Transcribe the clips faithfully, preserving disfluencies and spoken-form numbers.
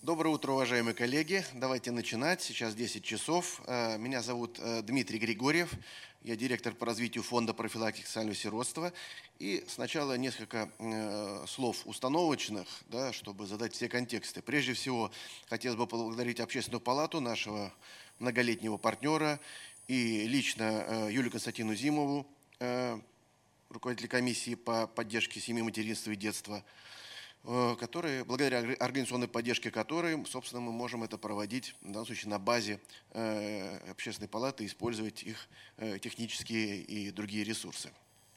Доброе утро, уважаемые коллеги. Давайте начинать. Сейчас десять часов. Э, Меня зовут э, Дмитрий Григорьев. Я директор по развитию фонда профилактики социального сиротства. И сначала несколько э, слов установочных, да, чтобы задать все контексты. Прежде всего, хотелось бы поблагодарить Общественную палату, нашего многолетнего партнера, и лично э, Юлию Константиновну Зимову, э, руководителя комиссии по поддержке семьи, материнства и детства, э, которые, благодаря орг- организационной поддержке которой, собственно, мы можем это проводить, в данном случае, на базе э, Общественной палаты, использовать их э, технические и другие ресурсы.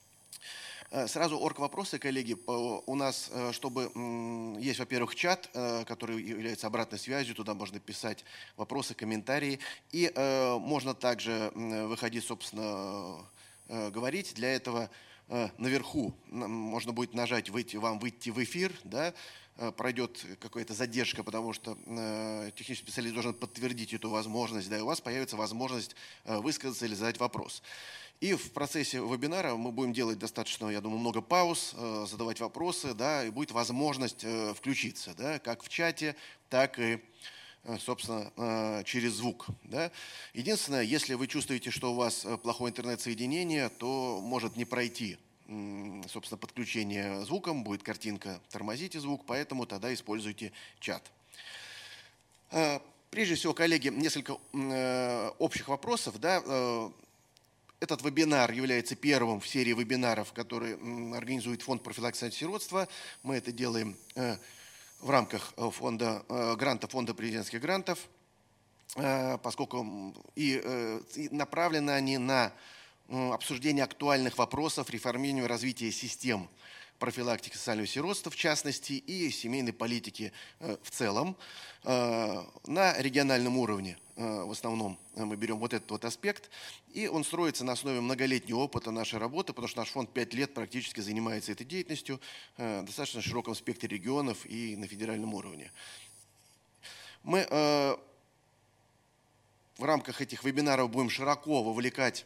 Э, Сразу орг-вопросы, коллеги. По- У нас, э, чтобы м, есть, во-первых, чат, э, который является обратной связью, туда можно писать вопросы, комментарии. И э, можно также м, выходить, собственно, э, говорить. Для этого э, наверху м, можно будет нажать выйти, вам выйти в эфир, да, э, пройдет какая-то задержка, потому что э, технический специалист должен подтвердить эту возможность, да, и у вас появится возможность э, высказаться или задать вопрос. И в процессе вебинара мы будем делать достаточно, я думаю, много пауз, э, задавать вопросы, да, и будет возможность э, включиться, да, как в чате, так и, э, собственно, э, через звук, да. Единственное, если вы чувствуете, что у вас э, плохое интернет-соединение, то может не пройти, м, собственно, подключение звуком, будет картинка «тормозите звук», поэтому тогда используйте чат. Э, Прежде всего, коллеги, несколько м, э, общих вопросов, да. э, Этот вебинар является первым в серии вебинаров, который м, организует фонд профилактики сиротства. Мы это делаем э, в рамках э, фонда, э, гранта фонда президентских грантов, э, поскольку м, и, э, и направлены они на м, обсуждение актуальных вопросов реформирования и развития систем профилактики социального сиротства, в частности, и семейной политики э, в целом. Э, На региональном уровне э, в основном э, мы берем вот этот вот аспект, и он строится на основе многолетнего опыта нашей работы, потому что наш фонд пять лет практически занимается этой деятельностью э, в достаточно широком спектре регионов и на федеральном уровне. Мы э, в рамках этих вебинаров будем широко вовлекать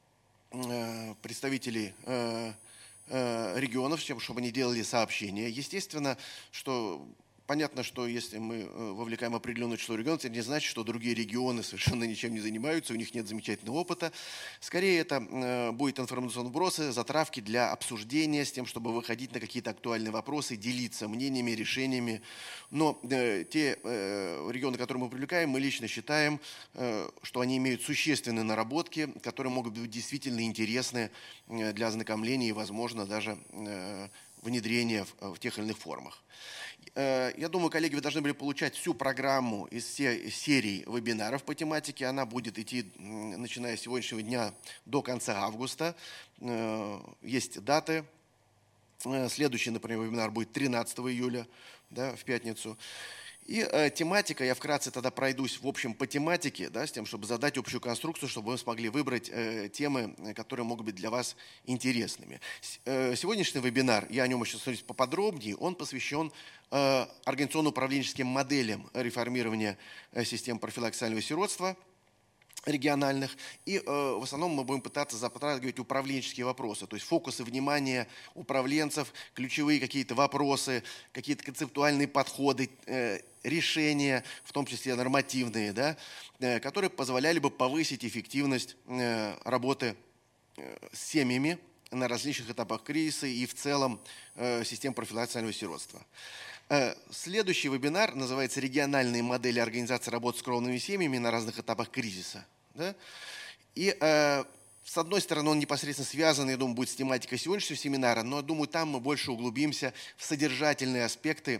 э, представителей э, э, регионов, с тем, чтобы они делали сообщения. Естественно, что понятно, что если мы э, вовлекаем определенное число регионов, это не значит, что другие регионы совершенно ничем не занимаются, у них нет замечательного опыта. Скорее, это э, будет информационные вбросы, затравки для обсуждения, с тем, чтобы выходить на какие-то актуальные вопросы, делиться мнениями, решениями. Но э, те э, регионы, которые мы привлекаем, мы лично считаем, э, что они имеют существенные наработки, которые могут быть действительно интересны э, для ознакомления и, возможно, даже э, внедрения в, в тех или иных формах. Э, Я думаю, коллеги, вы должны были получать всю программу из се- серий вебинаров по тематике. Она будет идти, м, начиная с сегодняшнего дня до конца августа. Э, Есть даты. Э, Следующий, например, вебинар будет тринадцатого июля, да, в пятницу. И э, тематика, я вкратце тогда пройдусь в общем по тематике, да, с тем, чтобы задать общую конструкцию, чтобы вы смогли выбрать э, темы, э, которые могут быть для вас интересными. С- э, сегодняшний вебинар, я о нем еще остановлюсь поподробнее, он посвящен э, организационно-управленческим моделям реформирования э, систем профилактики социального сиротства региональных. И э, в основном мы будем пытаться затрагивать управленческие вопросы, то есть фокусы внимания управленцев, ключевые какие-то вопросы, какие-то концептуальные подходы, э, решения, в том числе нормативные, да, э, которые позволяли бы повысить эффективность э, работы э, с семьями на различных этапах кризиса и в целом э, систем профилактики социального сиротства. Э, Следующий вебинар называется «Региональные модели организации работы с кровными семьями на разных этапах кризиса». Да? И э, с одной стороны, он непосредственно связан, я думаю, будет с тематикой сегодняшнего семинара, но, думаю, там мы больше углубимся в содержательные аспекты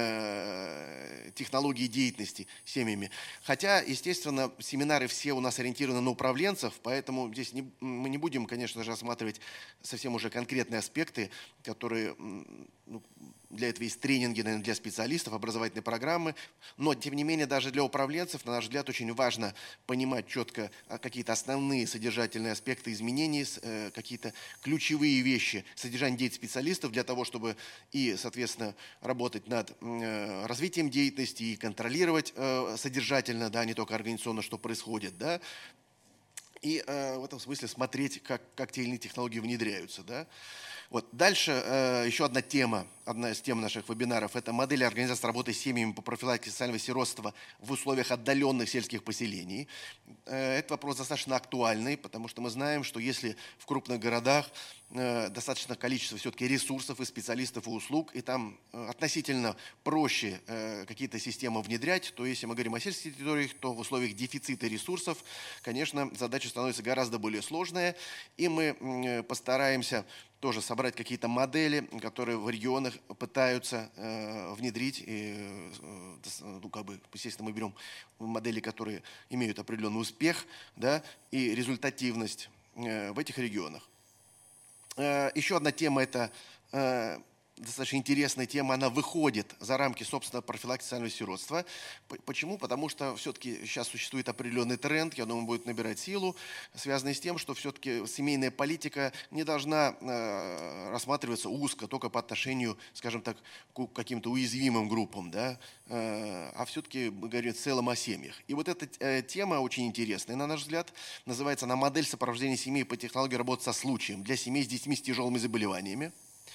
э, технологии деятельности семьями. Хотя, естественно, семинары все у нас ориентированы на управленцев, поэтому здесь не, мы не будем, конечно же, рассматривать совсем уже конкретные аспекты, которые, м, ну, для этого есть тренинги, наверное, для специалистов, образовательные программы. Но, тем не менее, даже для управленцев, на наш взгляд, очень важно понимать четко а, какие-то основные содержательные аспекты изменений, с- э, какие-то ключевые вещи содержания деятельности специалистов для того, чтобы и, соответственно, работать над э, развитием деятельности и контролировать э, содержательно, да, не только организационно, что происходит, да, и э, в этом смысле смотреть, как, как те или иные технологии внедряются, да. Вот. Дальше э, еще одна тема, одна из тем наших вебинаров – это модели организации работы с семьями по профилактике социального сиротства в условиях отдаленных сельских поселений. Э, этот вопрос достаточно актуальный, потому что мы знаем, что если в крупных городах э, достаточно количество все-таки ресурсов и специалистов и услуг, и там э, относительно проще э, какие-то системы внедрять, то если мы говорим о сельских территориях, то в условиях дефицита ресурсов, конечно, задача становится гораздо более сложная, и мы э, постараемся тоже собрать какие-то модели, которые в регионах пытаются э, внедрить. И, э, ну, как бы, естественно, мы берем модели, которые имеют определенный успех, да, и результативность э, в этих регионах. Э, еще одна тема – это э, достаточно интересная тема, она выходит за рамки, собственно, профилактики социального сиротства. Почему? Потому что все-таки сейчас существует определенный тренд, я думаю, будет набирать силу, связанный с тем, что все-таки семейная политика не должна э, рассматриваться узко только по отношению, скажем так, к каким-то уязвимым группам, да, э, а все-таки мы говорим в целом о семьях. И вот эта э, тема очень интересная, на наш взгляд, называется она «Модель сопровождения семей по технологии работы со случаем для семей с детьми с тяжелыми заболеваниями».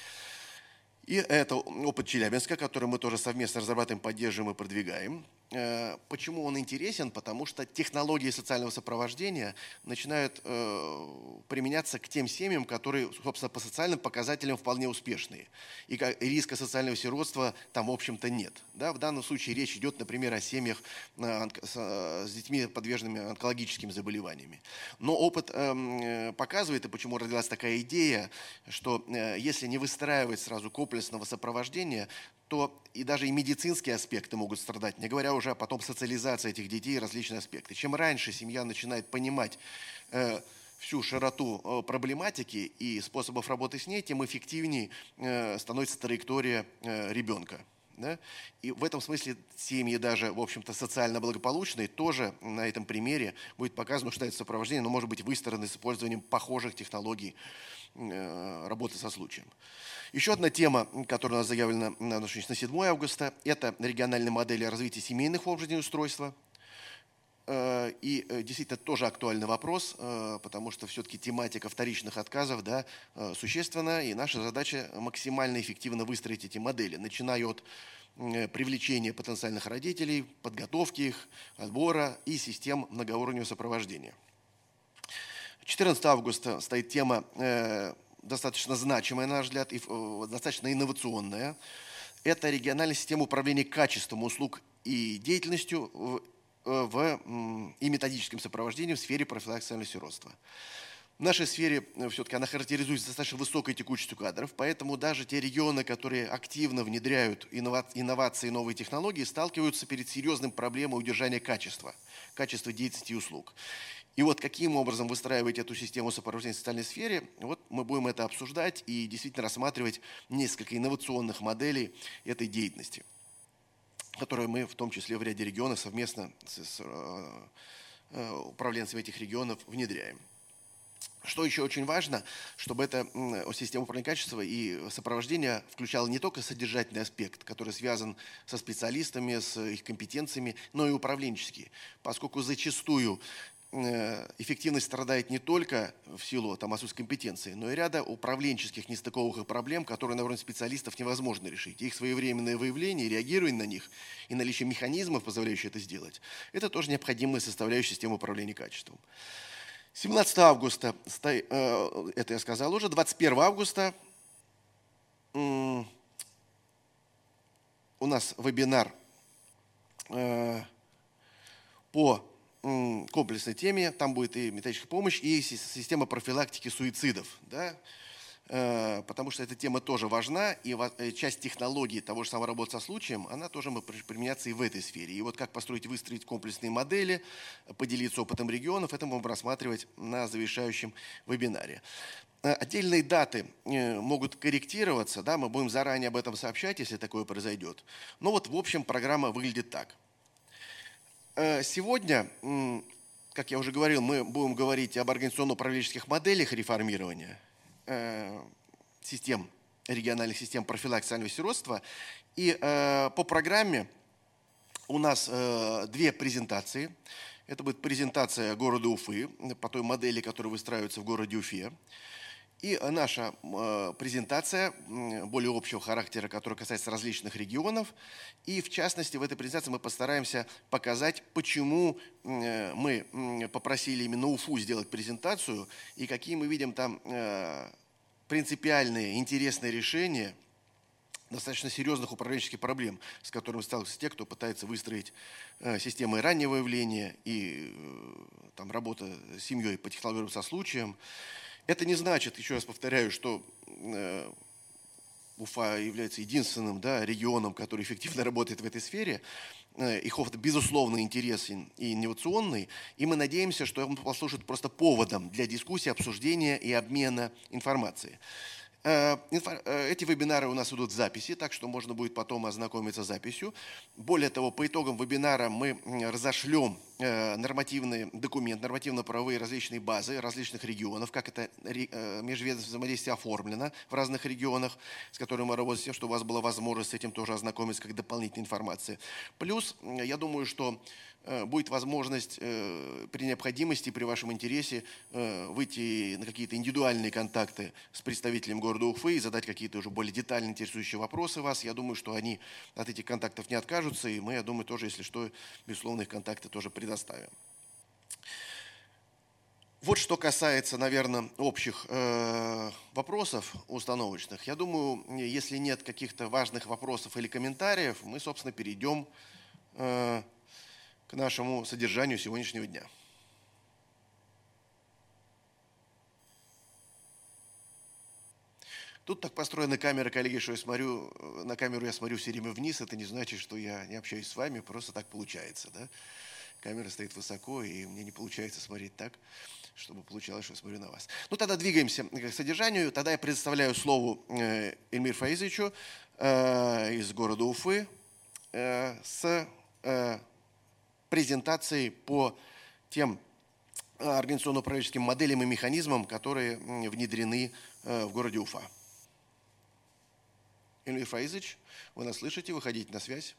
И это опыт Челябинска, который мы тоже совместно разрабатываем, поддерживаем и продвигаем. Почему он интересен? Потому что технологии социального сопровождения начинают э, применяться к тем семьям, которые, собственно, по социальным показателям вполне успешные. И риска социального сиротства там, в общем-то, нет. Да? В данном случае речь идет, например, о семьях э, с, с детьми, подверженными онкологическими заболеваниями. Но опыт э, показывает, и почему родилась такая идея, что э, если не выстраивать сразу комплексного сопровождения, то и даже и медицинские аспекты могут страдать, не говоря уже о потом социализации этих детей и различные аспекты. Чем раньше семья начинает понимать э, всю широту э, проблематики и способов работы с ней, тем эффективнее э, становится траектория э, ребенка. Да? И в этом смысле семьи даже, в общем-то, социально благополучные, тоже на этом примере будет показано, что это сопровождение, но может быть выстроено с использованием похожих технологий э, работы со случаем. Еще одна тема, которая у нас заявлена на седьмое августа, это региональные модели развития семейных форм жизнеустройства. И действительно тоже актуальный вопрос, потому что все-таки тематика вторичных отказов, да, существенна, и наша задача максимально эффективно выстроить эти модели, начиная от привлечения потенциальных родителей, подготовки их, отбора и систем многоуровневого сопровождения. четырнадцатого августа стоит тема достаточно значимая, на наш взгляд, и достаточно инновационная. Это региональная система управления качеством услуг и деятельностью в, в, и методическим сопровождением в сфере профилактики социального сиротства. В нашей сфере все-таки она характеризуется достаточно высокой текучестью кадров, поэтому даже те регионы, которые активно внедряют инновации и новые технологии, сталкиваются перед серьезным проблемой удержания качества, качества деятельности и услуг. И вот каким образом выстраивать эту систему сопровождения в социальной сфере, вот мы будем это обсуждать и действительно рассматривать несколько инновационных моделей этой деятельности, которые мы в том числе в ряде регионов совместно с управленцами этих регионов внедряем. Что еще очень важно, чтобы эта система управления качеством и сопровождения включала не только содержательный аспект, который связан со специалистами, с их компетенциями, но и управленческий, поскольку зачастую эффективность страдает не только в силу там, отсутствия компетенции, но и ряда управленческих нестыковых проблем, которые на уровне специалистов невозможно решить. Их своевременное выявление, реагирование на них и наличие механизмов, позволяющих это сделать, это тоже необходимая составляющая системы управления качеством. семнадцатого августа, это я сказал уже, двадцать первого августа у нас вебинар по комплексной теме, там будет и методическая помощь, и система профилактики суицидов, да? Потому что эта тема тоже важна, и часть технологий того же самого работы со случаем, она тоже может применяться и в этой сфере. И вот как построить, выстроить комплексные модели, поделиться опытом регионов, это мы будем рассматривать на завершающем вебинаре. Отдельные даты могут корректироваться, да, мы будем заранее об этом сообщать, если такое произойдет. Но вот в общем программа выглядит так. Сегодня, как я уже говорил, мы будем говорить об организационно-управленческих моделях реформирования систем, региональных систем профилактики социального сиротства. И по программе у нас две презентации. Это будет презентация города Уфы по той модели, которая выстраивается в городе Уфе. И наша э, презентация э, более общего характера, которая касается различных регионов. И в частности, в этой презентации мы постараемся показать, почему э, мы э, попросили именно УФУ сделать презентацию и какие мы видим там э, принципиальные, интересные решения достаточно серьезных управленческих проблем, с которыми сталкиваются те, кто пытается выстроить э, системы раннего выявления и э, там, работа с семьей по технологиям со случаем. Это не значит, еще раз повторяю, что э, Уфа является единственным, да, регионом, который эффективно работает в этой сфере. Э, их опыт, безусловно, интересен и инновационный. И мы надеемся, что он послужит просто поводом для дискуссии, обсуждения и обмена информацией. Эти вебинары у нас идут в записи, так что можно будет потом ознакомиться с записью. Более того, по итогам вебинара мы разошлем нормативный документ, нормативно-правовые различные базы различных регионов, как это межведомственное взаимодействие оформлено в разных регионах, с которыми мы работаем, с тем, чтобы у вас была возможность с этим тоже ознакомиться, как дополнительная информация. Плюс, я думаю, что будет возможность при необходимости, при вашем интересе выйти на какие-то индивидуальные контакты с представителем города Уфы и задать какие-то уже более детально интересующие вопросы вас. Я думаю, что они от этих контактов не откажутся, и мы, я думаю, тоже, если что, безусловно, их контакты тоже предоставим. Вот что касается, наверное, общих э, вопросов установочных. Я думаю, если нет каких-то важных вопросов или комментариев, мы, собственно, перейдем э, к нашему содержанию сегодняшнего дня. Тут так построена камера, коллеги, что я смотрю, на камеру я смотрю все время вниз. Это не значит, что я не общаюсь с вами, просто так получается. Да? Камера стоит высоко, и мне не получается смотреть так, чтобы получалось, что я смотрю на вас. Ну, тогда двигаемся к содержанию. Тогда я предоставляю слово Эльмиру Фаизовичу из города Уфы с презентацией по тем организационно-управленческим моделям и механизмам, которые внедрены в городе Уфа. Эльмир Фаизович, вы нас слышите? Выходите на связь.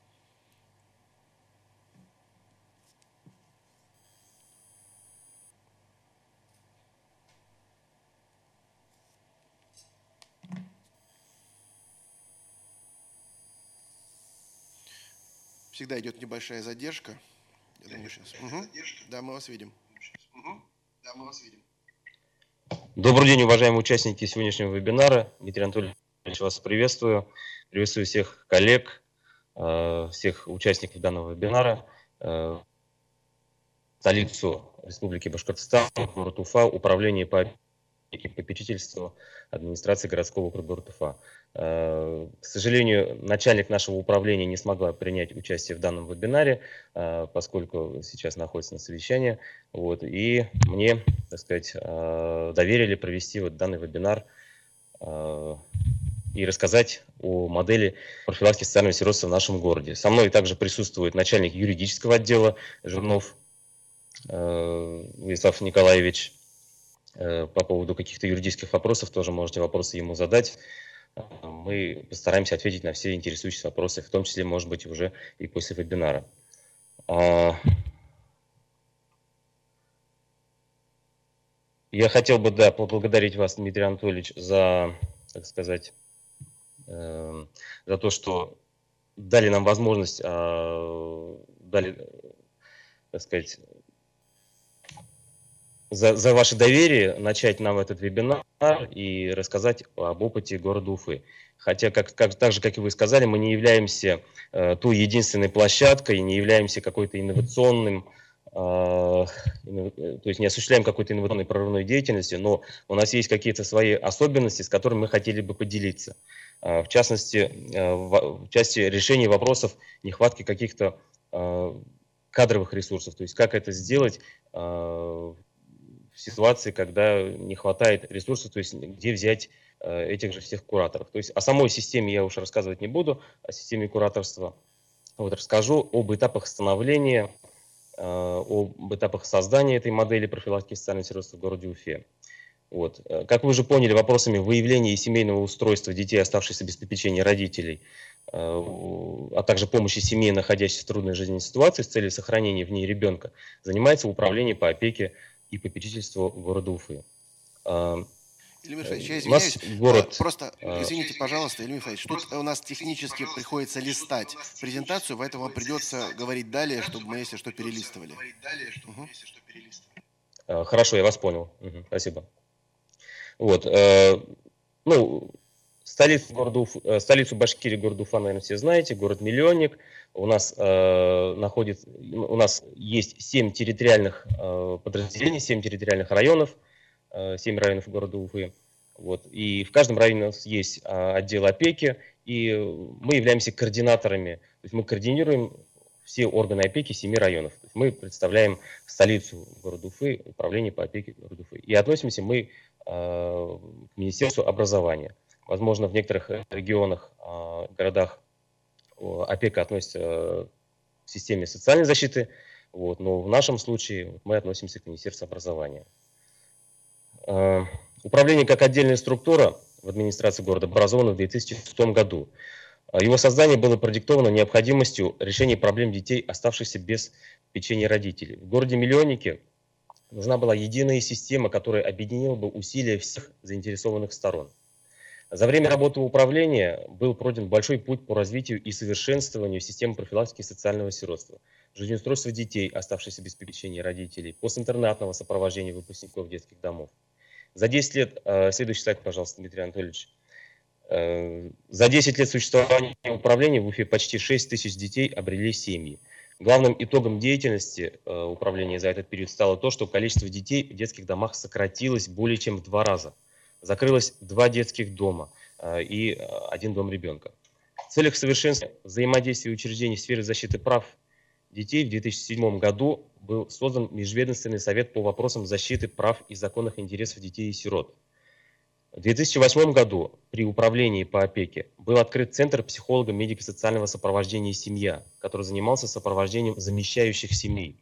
Всегда идет небольшая задержка. Я думаю, сейчас. Угу. Да, мы вас видим. Угу. Да, мы вас видим. Добрый день, уважаемые участники сегодняшнего вебинара. Дмитрий Анатольевич, вас приветствую. Приветствую всех коллег, всех участников данного вебинара. Столицу Республики Башкортостан, город Уфа, управление по и попечительству администрации городского округа город Уфа. К сожалению, начальник нашего управления не смогла принять участие в данном вебинаре, поскольку сейчас находится на совещании. Вот, и мне, так сказать, доверили провести вот данный вебинар и рассказать о модели профилактики социального сиротства в нашем городе. Со мной также присутствует начальник юридического отдела Жирнов Вячеслав Николаевич. По поводу каких-то юридических вопросов тоже можете вопросы ему задать. Мы постараемся ответить на все интересующие вопросы, в том числе, может быть, уже и после вебинара. Я хотел бы, да, поблагодарить вас, Дмитрий Анатольевич, за, так сказать, за то, что дали нам возможность, дали, так сказать, За, за ваше доверие начать нам этот вебинар и рассказать об опыте города Уфы. Хотя, как, как, так же, как и вы сказали, мы не являемся э, той единственной площадкой, не являемся какой-то инновационным, э, иннов... то есть не осуществляем какой-то инновационной прорывной деятельности, но у нас есть какие-то свои особенности, с которыми мы хотели бы поделиться. Э, в частности, э, в, в части решения вопросов нехватки каких-то э, кадровых ресурсов, то есть как это сделать э, в ситуации, когда не хватает ресурсов, то есть где взять э, этих же всех кураторов. То есть о самой системе я уж рассказывать не буду, о системе кураторства. Вот расскажу об этапах становления, э, об этапах создания этой модели профилактики социального сиротства в городе Уфе. Вот. Как вы уже поняли, вопросами выявления и семейного устройства детей, оставшихся без попечения родителей, э, а также помощи семье, находящейся в трудной жизненной ситуации с целью сохранения в ней ребенка, занимается управление по опеке и попечительству города Уфы. Ильмир Федорович, я У извиняюсь, нас город... просто извините, пожалуйста, Ильмир Федорович, тут у нас технически приходится листать презентацию, поэтому вам придется говорить далее, чтобы мы, если что, перелистывали. Угу. Хорошо, я вас понял. Угу, спасибо. Вот, э, ну, столицу, города Уф, столицу Башкирии, город Уфа, наверное, все знаете, город-миллионник. У нас, э, находится, у нас есть семь территориальных э, подразделений, семь территориальных районов, э, семь районов города Уфы. Вот, и в каждом районе у нас есть э, отдел опеки, и мы являемся координаторами, то есть мы координируем все органы опеки семи районов. То есть мы представляем столицу города Уфы, управление по опеке города Уфы. И относимся мы к Министерству образования. Возможно, в некоторых регионах, городах опека относится к системе социальной защиты, вот, но в нашем случае мы относимся к Министерству образования. Управление как отдельная структура в администрации города образовано в две тысячи шестом году. Его создание было продиктовано необходимостью решения проблем детей, оставшихся без попечения родителей. В городе-миллионнике нужна была единая система, которая объединила бы усилия всех заинтересованных сторон. За время работы управления был пройден большой путь по развитию и совершенствованию системы профилактики социального сиротства, жизнеустройства детей, оставшихся без попечения родителей, постинтернатного сопровождения выпускников детских домов. За десять лет, следующий слайд, пожалуйста, Дмитрий Анатольевич. За десять лет существования управления в Уфе почти шесть тысяч детей обрели семьи. Главным итогом деятельности э, управления за этот период стало то, что количество детей в детских домах сократилось более чем в два раза. Закрылось два детских дома э, и э, один дом ребенка. В целях совершенствования взаимодействия учреждений в сфере защиты прав детей в две тысячи седьмом году был создан Межведомственный совет по вопросам защиты прав и законных интересов детей и сирот. В две тысячи восьмом году при управлении по опеке был открыт Центр психолого-медико-социального сопровождения «Семья», который занимался сопровождением замещающих семей.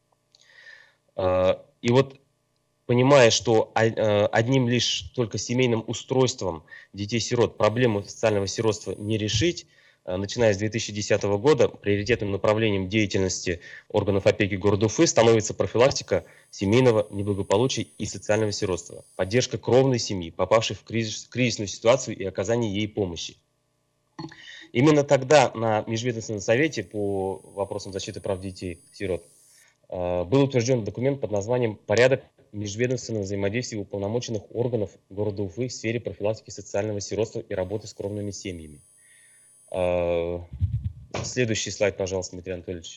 И вот, понимая, что одним лишь только семейным устройством детей-сирот проблему социального сиротства не решить, начиная с две тысячи десятого года приоритетным направлением деятельности органов опеки города Уфы становится профилактика семейного неблагополучия и социального сиротства, поддержка кровной семьи, попавшей в кризис, кризисную ситуацию, и оказание ей помощи. Именно тогда на Межведомственном совете по вопросам защиты прав детей-сирот был утвержден документ под названием «Порядок межведомственного взаимодействия уполномоченных органов города Уфы в сфере профилактики социального сиротства и работы с кровными семьями». Следующий слайд, пожалуйста, Дмитрий Анатольевич.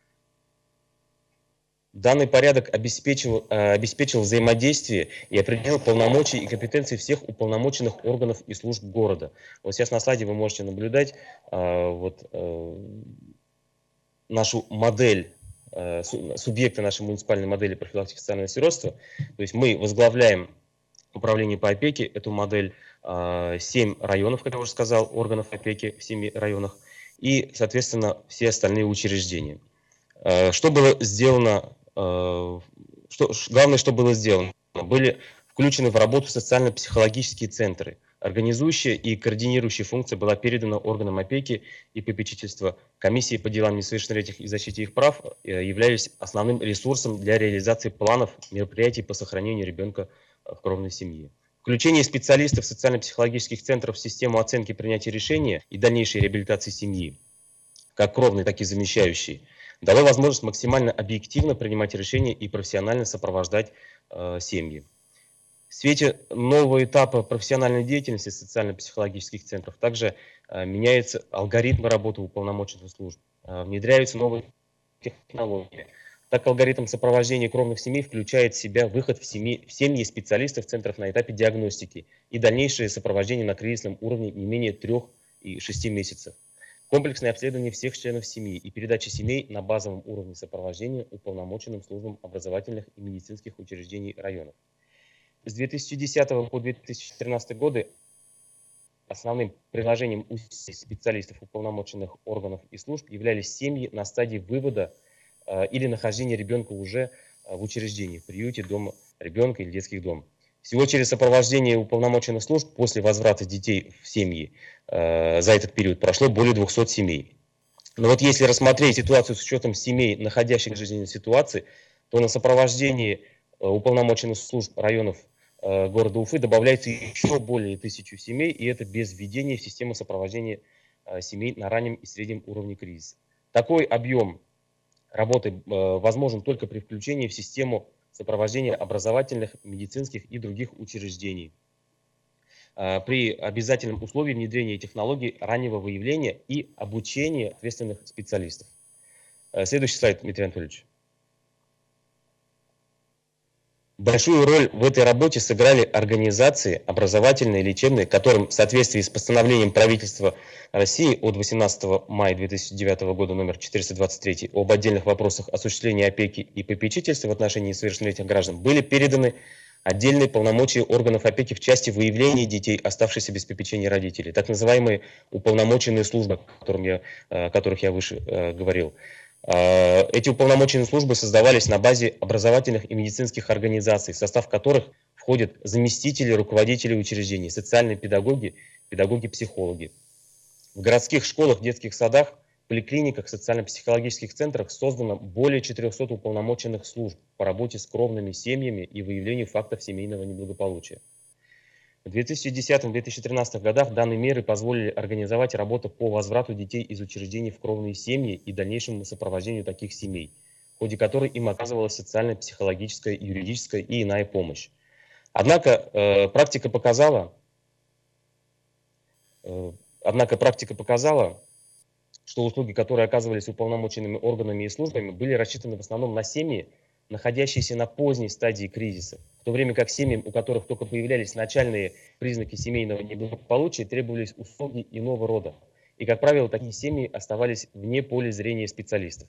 Данный порядок обеспечил, обеспечил взаимодействие и определил полномочия и компетенции всех уполномоченных органов и служб города. Вот сейчас на слайде вы можете наблюдать вот, нашу модель, субъекты нашей муниципальной модели профилактики социального сиротства. То есть мы возглавляем управление по опеке, эту модель, семь районов, как я уже сказал, органов опеки в семи районах, и, соответственно, все остальные учреждения. Что было сделано, что, главное, что было сделано, были включены в работу социально-психологические центры. Организующая и координирующая функция была передана органам опеки и попечительства. Комиссии по делам несовершеннолетних и защите их прав являлись основным ресурсом для реализации планов мероприятий по сохранению ребенка в кровной семье. Включение специалистов социально-психологических центров в систему оценки принятия решения и дальнейшей реабилитации семьи, как кровной, так и замещающей, дало возможность максимально объективно принимать решения и профессионально сопровождать э, семьи. В свете нового этапа профессиональной деятельности социально-психологических центров также э, меняются алгоритмы работы уполномоченных служб, э, внедряются новые технологии. Так, алгоритм сопровождения кровных семей включает в себя выход в семьи, в семьи специалистов центров на этапе диагностики и дальнейшее сопровождение на кризисном уровне не менее трех и шести месяцев. Комплексное обследование всех членов семьи и передача семей на базовом уровне сопровождения уполномоченным службам образовательных и медицинских учреждений районов. С две тысячи десятого по две тысячи тринадцатый годы основным приложением усилий специалистов уполномоченных органов и служб являлись семьи на стадии вывода или нахождение ребенка уже в учреждении, в приюте, дома ребенка или детских дом. Всего через сопровождение уполномоченных служб после возврата детей в семьи э, за этот период прошло более двухсот семей. Но вот если рассмотреть ситуацию с учетом семей, находящихся в жизненной ситуации, то на сопровождении э, уполномоченных служб районов города Уфы добавляется еще более тысячи семей, и это без введения в систему сопровождения семей на раннем и среднем уровне кризиса. Такой объем работы возможен только при включении в систему сопровождения образовательных, медицинских и других учреждений, при обязательном условии внедрения технологий раннего выявления и обучения ответственных специалистов. Следующий слайд, Дмитрий Анатольевич. Большую роль в этой работе сыграли организации образовательные, лечебные, которым в соответствии с постановлением правительства России от восемнадцатого мая две тысячи девятого года номер четыреста двадцать три об отдельных вопросах осуществления опеки и попечительства в отношении несовершеннолетних граждан были переданы отдельные полномочия органов опеки в части выявления детей, оставшихся без попечения родителей, так называемые уполномоченные службы, о которых я, о которых я выше э, говорил. Эти уполномоченные службы создавались на базе образовательных и медицинских организаций, в состав которых входят заместители руководителей учреждений, социальные педагоги, педагоги-психологи. В городских школах, детских садах, поликлиниках, социально-психологических центрах создано более четырёхсот уполномоченных служб по работе с кровными семьями и выявлению фактов семейного неблагополучия. В две тысячи десятом — две тысячи тринадцатом годах данные меры позволили организовать работу по возврату детей из учреждений в кровные семьи и дальнейшему сопровождению таких семей, в ходе которой им оказывалась социальная, психологическая, юридическая и иная помощь. Однако э, практика показала, э, однако практика показала, что услуги, которые оказывались уполномоченными органами и службами, были рассчитаны в основном на семьи, находящиеся на поздней стадии кризиса, в то время как семьям, у которых только появлялись начальные признаки семейного неблагополучия, требовались услуги иного рода. И, как правило, такие семьи оставались вне поля зрения специалистов.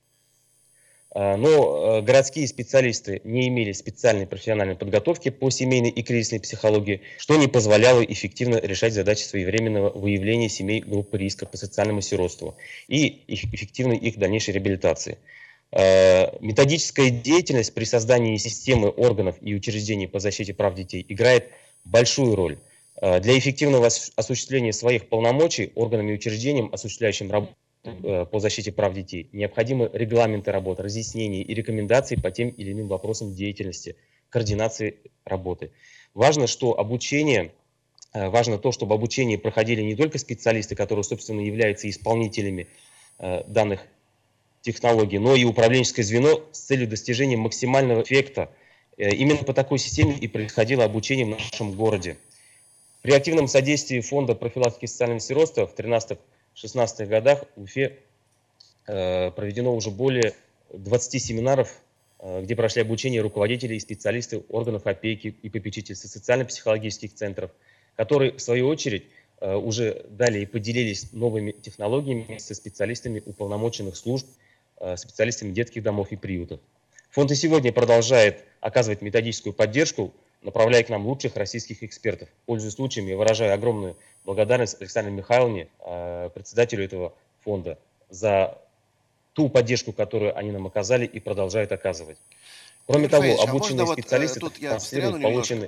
Но городские специалисты не имели специальной профессиональной подготовки по семейной и кризисной психологии, что не позволяло эффективно решать задачи своевременного выявления семей группы риска по социальному сиротству и эффективной их дальнейшей реабилитации. Методическая деятельность при создании системы органов и учреждений по защите прав детей играет большую роль. Для эффективного осуществления своих полномочий органам и учреждениям, осуществляющим работу по защите прав детей, необходимы регламенты работы, разъяснения и рекомендации по тем или иным вопросам деятельности, координации работы. Важно, что обучение, важно то, чтобы обучение проходили не только специалисты, которые, собственно, являются исполнителями данных технологий, но и управленческое звено с целью достижения максимального эффекта. Именно по такой системе и происходило обучение в нашем городе. При активном содействии Фонда профилактики социального сиротства в тринадцатом-шестнадцатых годах в Уфе проведено уже более двадцати семинаров, где прошли обучение руководителей и специалисты органов опеки и попечительства, социально-психологических центров, которые, в свою очередь, уже далее поделились новыми технологиями со специалистами уполномоченных служб, специалистами детских домов и приютов. Фонд и сегодня продолжает оказывать методическую поддержку, направляя к нам лучших российских экспертов. Пользуясь случаем, я выражаю огромную благодарность Александре Михайловне, председателю этого фонда, за ту поддержку, которую они нам оказали и продолжают оказывать. Кроме того, обученные а специалисты вот, транслируют полученные...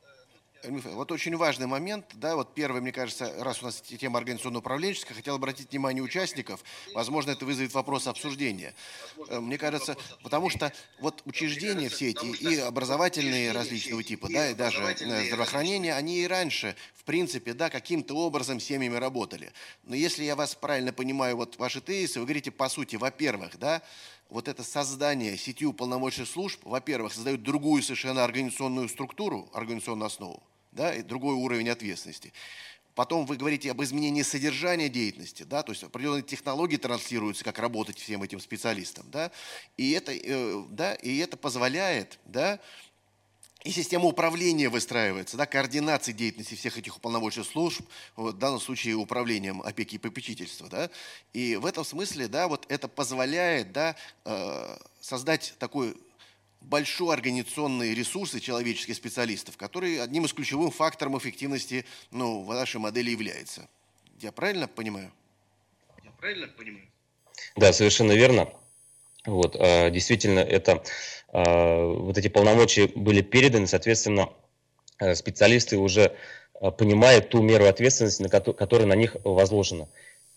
Вот очень важный момент, да, вот первый, мне кажется, раз у нас тема организационно-управленческая, хотел обратить внимание участников, возможно, это вызовет вопрос обсуждения. Мне кажется, потому что вот учреждения все эти, и образовательные различного типа, да, и даже здравоохранение, они и раньше, в принципе, да, каким-то образом семьями работали. Но если я вас правильно понимаю, вот ваши тезисы, вы говорите, по сути, во-первых, да, вот это создание сети уполномоченных служб, во-первых, создает другую совершенно организационную структуру, организационную основу, да, и другой уровень ответственности. Потом вы говорите об изменении содержания деятельности, да, то есть определенные технологии транслируются, как работать всем этим специалистам, да, и это, э, да, и это позволяет, да, и система управления выстраивается, да, координации деятельности всех этих уполномоченных служб, в данном случае управлением опеки и попечительства, да, и в этом смысле, да, вот это позволяет, да, э, создать такой большой организационные ресурсы человеческих специалистов, которые одним из ключевых факторов эффективности, ну, в нашей модели является. Я правильно понимаю? Я правильно понимаю? Да, совершенно верно. Вот, действительно, это, вот эти полномочия были переданы, соответственно, специалисты уже понимают ту меру ответственности, на которую, которая на них возложена.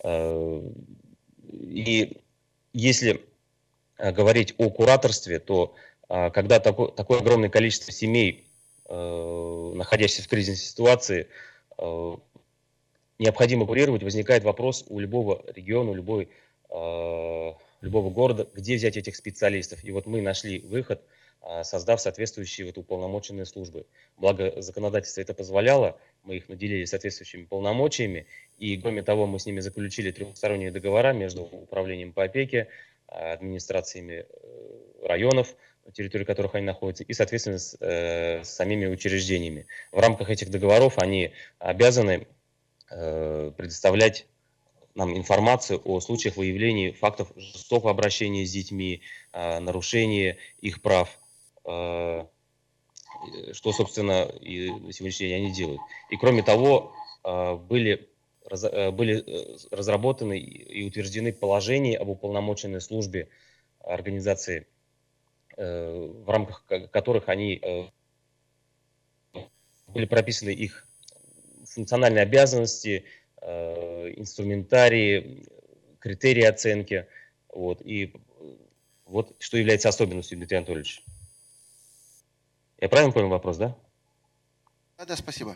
И если говорить о кураторстве, то когда такое, такое огромное количество семей находящихся в кризисной ситуации, необходимо курировать, возникает вопрос у любого региона, у любой, любого города, где взять этих специалистов. И вот мы нашли выход, создав соответствующие вот уполномоченные службы. Благо законодательство это позволяло, мы их наделили соответствующими полномочиями, и кроме того мы с ними заключили трехсторонние договора между управлением по опеке, администрациями районов, на территории которых они находятся, и, соответственно, с, э, с самими учреждениями. В рамках этих договоров они обязаны э, предоставлять нам информацию о случаях выявления фактов жестокого обращения с детьми, э, нарушения их прав, э, что, собственно, и на сегодняшний день они делают. И, кроме того, э, были, раз, э, были разработаны и утверждены положения об уполномоченной службе организации, в рамках которых они были прописаны их функциональные обязанности, инструментарии, критерии оценки. Вот, и вот что является особенностью, Дмитрий Анатольевич. Я правильно понял вопрос, да? Да, да, спасибо.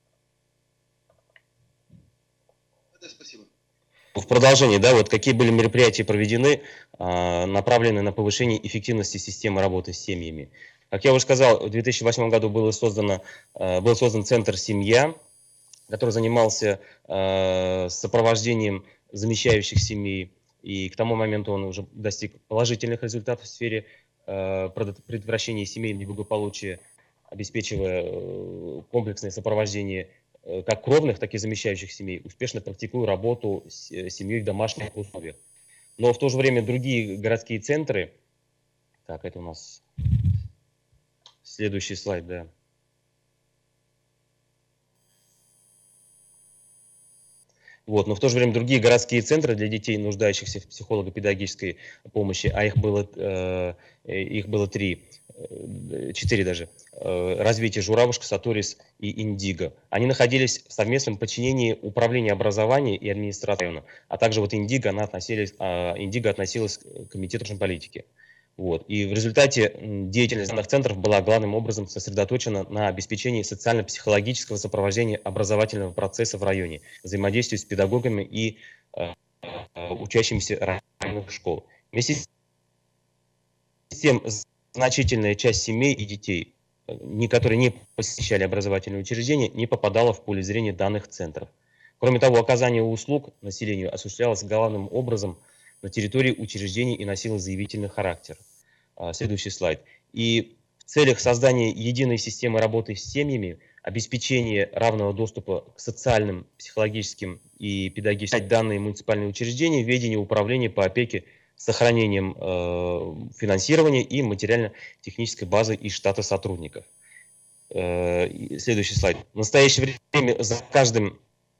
Да, спасибо. В продолжении, да, вот какие были мероприятия проведены, направленные на повышение эффективности системы работы с семьями. Как я уже сказал, в две тысячи восьмом году было создано, был создан Центр «Семья», который занимался сопровождением замещающих семей, и к тому моменту он уже достиг положительных результатов в сфере предотвращения семейного неблагополучия, обеспечивая комплексное сопровождение как кровных, так и замещающих семей, успешно практикуя работу с семьей в домашних условиях. Но в то же время другие городские центры, так, это у нас следующий слайд, да. Вот, но в то же время другие городские центры для детей, нуждающихся в психолого-педагогической помощи, а их было, э, их было три, четыре даже, э, развитие Журавушка, Саторис и Индиго. Они находились в совместном подчинении Управления образования и администрации, а также вот Индиго, она относилась, э, Индиго относилась к Комитету политики. Вот. И в результате деятельность данных центров была главным образом сосредоточена на обеспечении социально-психологического сопровождения образовательного процесса в районе, взаимодействию с педагогами и э, учащимися районных школ. Вместе с тем, значительная часть семей и детей, которые не посещали образовательные учреждения, не попадала в поле зрения данных центров. Кроме того, оказание услуг населению осуществлялось главным образом на территории учреждений и носило заявительный характер. Следующий слайд. И в целях создания единой системы работы с семьями, обеспечения равного доступа к социальным, психологическим и педагогическим данные муниципальные учреждения, ведение управления по опеке с сохранением э, финансирования и материально-технической базы и штата сотрудников. Э, следующий слайд. В настоящее время за каждым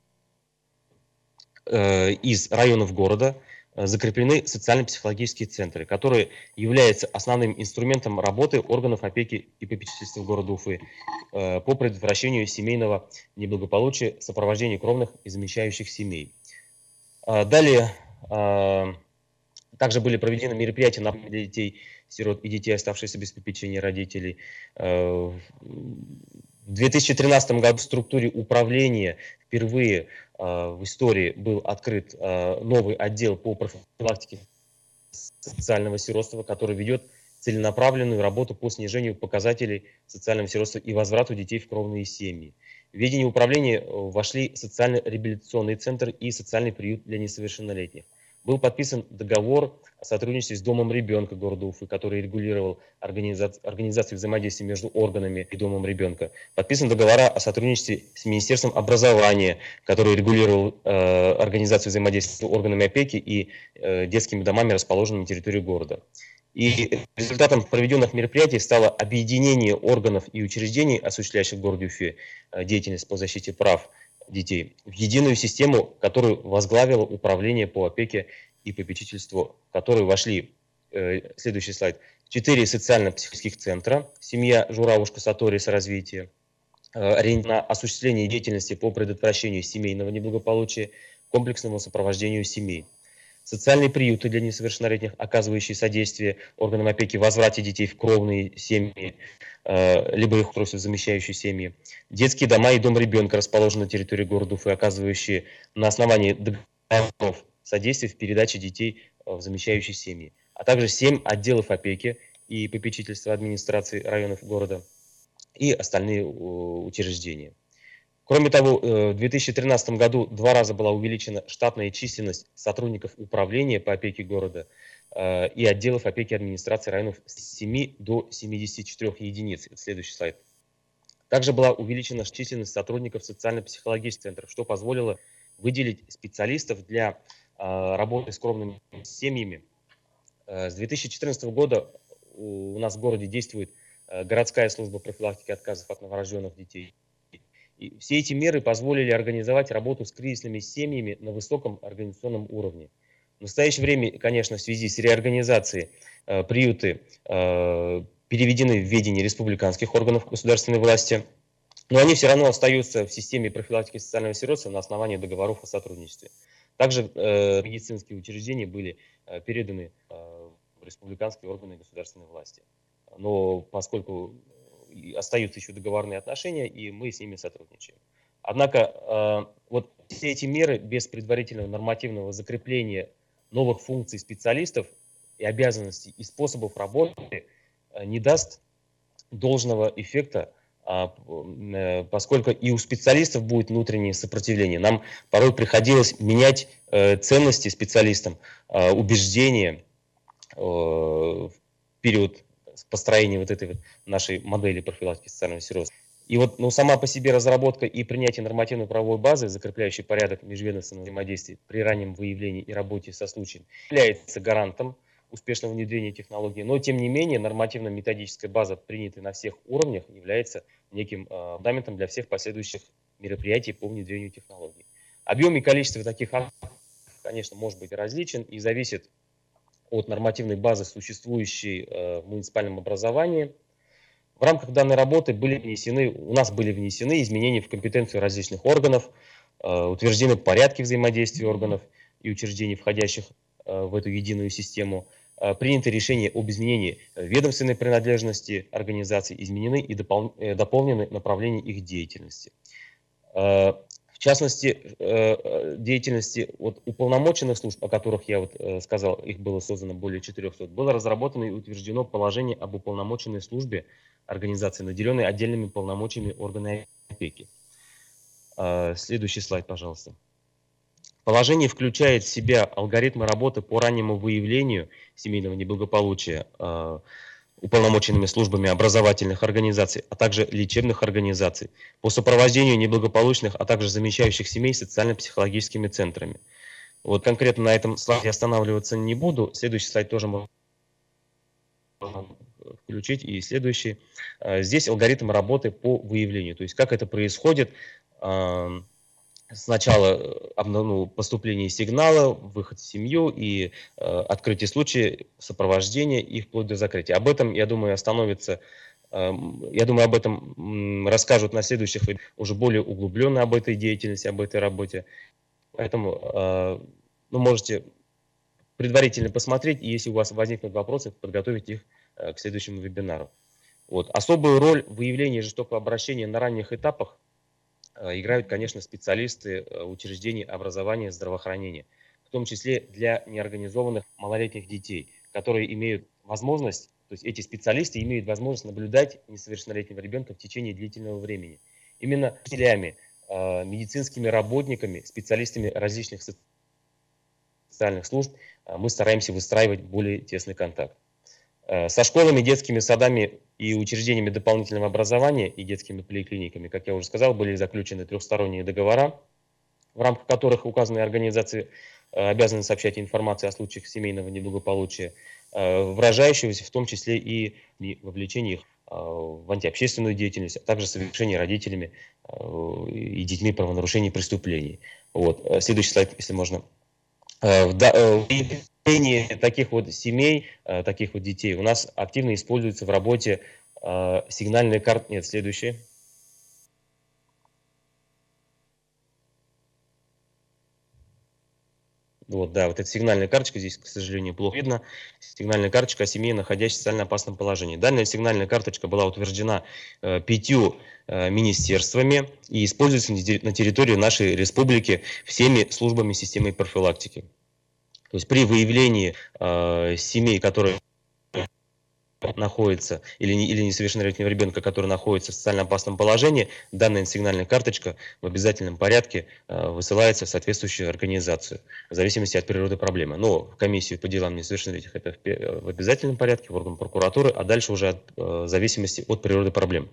э, из районов города закреплены социально-психологические центры, которые являются основным инструментом работы органов опеки и попечительства города Уфы э, по предотвращению семейного неблагополучия, сопровождению кровных и замещающих семей. Э, далее, э, также были проведены мероприятия на для детей, сирот и детей, оставшихся без попечения родителей. Э, в две тысячи тринадцатом году в структуре управления впервые в истории был открыт новый отдел по профилактике социального сиротства, который ведет целенаправленную работу по снижению показателей социального сиротства и возврату детей в кровные семьи. В ведение управления вошли социально-реабилитационный центр и социальный приют для несовершеннолетних. Был подписан договор о сотрудничестве с Домом ребенка города Уфы, который регулировал организацию, организацию взаимодействия между органами и Домом ребенка. Подписан договора о сотрудничестве с Министерством образования, который регулировал э, организацию взаимодействия с органами опеки и э, детскими домами, расположенными на территории города. И результатом проведенных мероприятий стало объединение органов и учреждений, осуществляющих в городе Уфе э, деятельность по защите прав детей, в единую систему, которую возглавило Управление по опеке и попечительству, в которую вошли, э, следующий слайд, четыре социально-психических центра, семья Журавушка, Саторис, развитие, э, на осуществление деятельности по предотвращению семейного неблагополучия, комплексному сопровождению семей. социальные приюты для несовершеннолетних, оказывающие содействие органам опеки в возврате детей в кровные семьи, либо их устройство в замещающие семьи, детские дома и дом ребенка, расположенные на территории города Уфы, оказывающие на основании договоров содействие в передаче детей в замещающие семьи, а также семь отделов опеки и попечительства администрации районов города и остальные учреждения. Кроме того, в две тысячи тринадцатом году два раза была увеличена штатная численность сотрудников управления по опеке города и отделов опеки администрации районов с семи до семидесяти четырёх единиц. Это следующий слайд. Также была увеличена численность сотрудников социально-психологических центров, что позволило выделить специалистов для работы с кровными семьями. С две тысячи четырнадцатого года у нас в городе действует городская служба профилактики отказов от новорожденных детей. И все эти меры позволили организовать работу с кризисными семьями на высоком организационном уровне. В настоящее время, конечно, в связи с реорганизацией э, приюты э, переведены в ведение республиканских органов государственной власти, но они все равно остаются в системе профилактики социального сиротства на основании договоров о сотрудничестве. Также э, медицинские учреждения были э, переданы э, в республиканские органы государственной власти. Но поскольку остаются еще договорные отношения, и мы с ними сотрудничаем. Однако э, вот все эти меры без предварительного нормативного закрепления новых функций специалистов и обязанностей и способов работы э, не даст должного эффекта, э, поскольку и у специалистов будет внутреннее сопротивление. Нам порой приходилось менять э, ценности специалистам, э, убеждения э, в период построения вот этой вот нашей модели профилактики социального сиротства. И вот ну, сама по себе разработка и принятие нормативной правовой базы, закрепляющей порядок межведомственного взаимодействия при раннем выявлении и работе со случаем, является гарантом успешного внедрения технологий. Но, тем не менее, нормативно-методическая база, принятая на всех уровнях, является неким э, фундаментом для всех последующих мероприятий по внедрению технологий. Объем и количество таких актов, конечно, может быть различен и зависит от нормативной базы, существующей э, в муниципальном образовании. В рамках данной работы были внесены, у нас были внесены изменения в компетенцию различных органов, э, утверждены порядки взаимодействия органов и учреждений, входящих э, в эту единую систему, э, принято решение об изменении ведомственной принадлежности организаций, изменены и допол э, дополнены направления их деятельности. Э, В частности, деятельности вот уполномоченных служб, о которых я вот сказал, их было создано более четырёхсот, было разработано и утверждено положение об уполномоченной службе организации, наделенной отдельными полномочиями органы опеки. Следующий слайд, пожалуйста. Положение включает в себя алгоритмы работы по раннему выявлению семейного неблагополучия уполномоченными службами образовательных организаций, а также лечебных организаций, по сопровождению неблагополучных, а также замещающих семей социально-психологическими центрами. Вот конкретно на этом слайде останавливаться не буду. Следующий слайд тоже можно включить, и следующий. Здесь алгоритм работы по выявлению, то есть как это происходит. Сначала ну, поступление сигнала, выход в семью и э, открытие случая, сопровождение и вплоть до закрытия. Об этом, я думаю, остановится, э, я думаю, об этом расскажут на следующих, уже более углубленно об этой деятельности, об этой работе. Поэтому э, ну, можете предварительно посмотреть, и если у вас возникнут вопросы, подготовить их э, к следующему вебинару. Вот. Особую роль в выявлении жестокого обращения на ранних этапах играют, конечно, специалисты учреждений образования и здравоохранения, в том числе для неорганизованных малолетних детей, которые имеют возможность, то есть эти специалисты имеют возможность наблюдать несовершеннолетнего ребенка в течение длительного времени. Именно учителями, медицинскими работниками, специалистами различных социальных служб мы стараемся выстраивать более тесный контакт. Со школами, детскими садами и учреждениями дополнительного образования и детскими поликлиниками, как я уже сказал, были заключены трехсторонние договора, в рамках которых указанные организации обязаны сообщать информацию о случаях семейного неблагополучия, выражающегося в том числе и вовлечении их в антиобщественную деятельность, а также совершение родителями и детьми правонарушений и преступлений. Вот. Следующий слайд, если можно. В таких вот семей, таких вот детей у нас активно используются в работе сигнальные карты. Нет, следующее. Вот, да, вот эта сигнальная карточка, здесь, к сожалению, плохо видно. Сигнальная карточка о семье, находящейся в социально опасном положении. Данная сигнальная карточка была утверждена э, пятью э, министерствами и используется на территории нашей республики всеми службами системы профилактики. То есть при выявлении э, семей, которые находится, или, не, или несовершеннолетнего ребенка, который находится в социально опасном положении, данная сигнальная карточка в обязательном порядке э, высылается в соответствующую организацию, в зависимости от природы проблемы. Но в комиссию по делам несовершеннолетних это в, в обязательном порядке, в орган прокуратуры, а дальше уже от, э, в зависимости от природы проблем.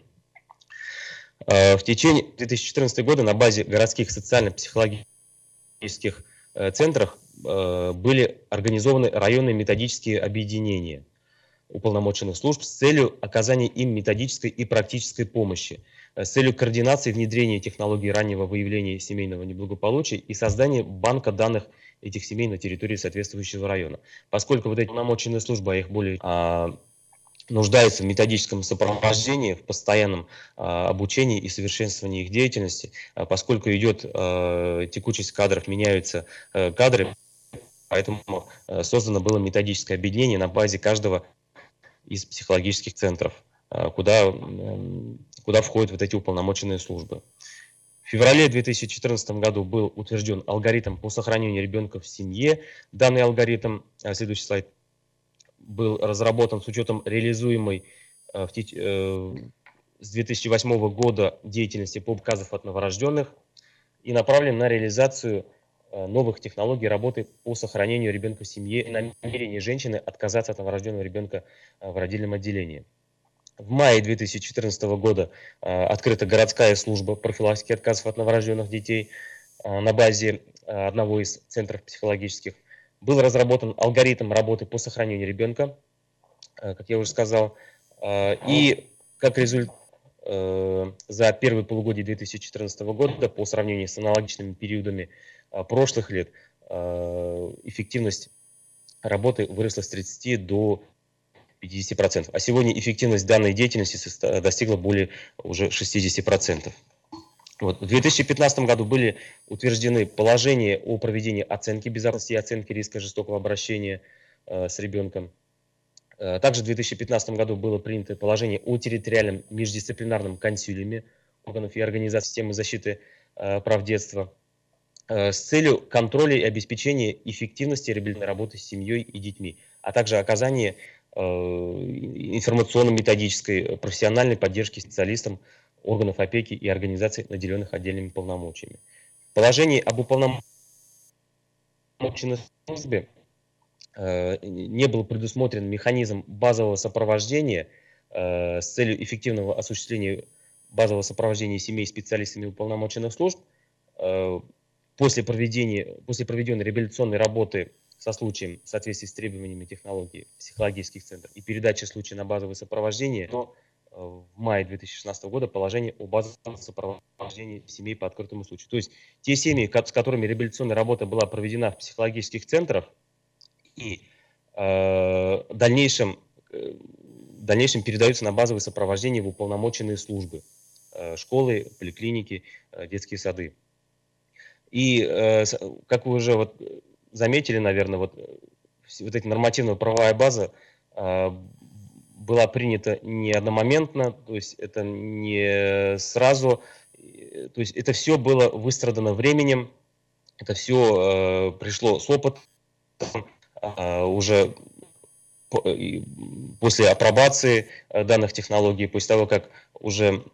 Э, в течение две тысячи четырнадцатого года на базе городских социально-психологических э, центров э, были организованы районные методические объединения уполномоченных служб с целью оказания им методической и практической помощи, с целью координации внедрения технологий раннего выявления семейного неблагополучия и создания банка данных этих семей на территории соответствующего района. Поскольку вот эти уполномоченные службы, а их более, а, нуждаются в методическом сопровождении, в постоянном а, обучении и совершенствовании их деятельности, а, поскольку идет а, текучесть кадров, меняются а, кадры, поэтому а, создано было методическое объединение на базе каждого из психологических центров, куда, куда входят вот эти уполномоченные службы. В феврале две тысячи четырнадцатом году был утвержден алгоритм по сохранению ребенка в семье. Данный алгоритм, следующий слайд, был разработан с учетом реализуемой в, с две тысячи восьмого года деятельности по отказам от новорожденных и направлен на реализацию новых технологий работы по сохранению ребенка в семье и намерение женщины отказаться от новорожденного ребенка в родильном отделении. В мае две тысячи четырнадцатого года открыта городская служба профилактики отказов от новорожденных детей на базе одного из центров психологических. Был разработан алгоритм работы по сохранению ребенка, как я уже сказал, и как результат за первые полугодие две тысячи четырнадцатого года по сравнению с аналогичными периодами прошлых лет эффективность работы выросла с тридцати до пятидесяти процентов. А сегодня эффективность данной деятельности достигла более уже шестидесяти процентов. Вот. В две тысячи пятнадцатом году были утверждены положения о проведении оценки безопасности и оценки риска жестокого обращения э, с ребенком. Также в две тысячи пятнадцатом году было принято положение о территориальном междисциплинарном консилиуме органов и организаций системы защиты э, прав детства с целью контроля и обеспечения эффективности реабилитационной работы с семьей и детьми, а также оказания э, информационно-методической профессиональной поддержки специалистам органов опеки и организаций, наделенных отдельными полномочиями. В положении об уполномоченной службе э, не был предусмотрен механизм базового сопровождения э, с целью эффективного осуществления базового сопровождения семей специалистами уполномоченных служб. Э, После, проведения, после проведенной реабилитационной работы со случаем в соответствии с требованиями технологий психологических центров и передачи случая на базовое сопровождение, то в мае две тысячи шестнадцатого года положение о базовом сопровождении семей по открытому случаю. То есть те семьи, с которыми реабилитационная работа была проведена в психологических центрах и э, в дальнейшем, э, в дальнейшем передаются на базовое сопровождение в уполномоченные службы, э, школы, поликлиники, э, детские сады. И, как вы уже вот заметили, наверное, вот, вот эта нормативно-правовая база была принята не одномоментно, то есть это не сразу, то есть это все было выстрадано временем, это все пришло с опытом, уже после апробации данных технологий, после того, как уже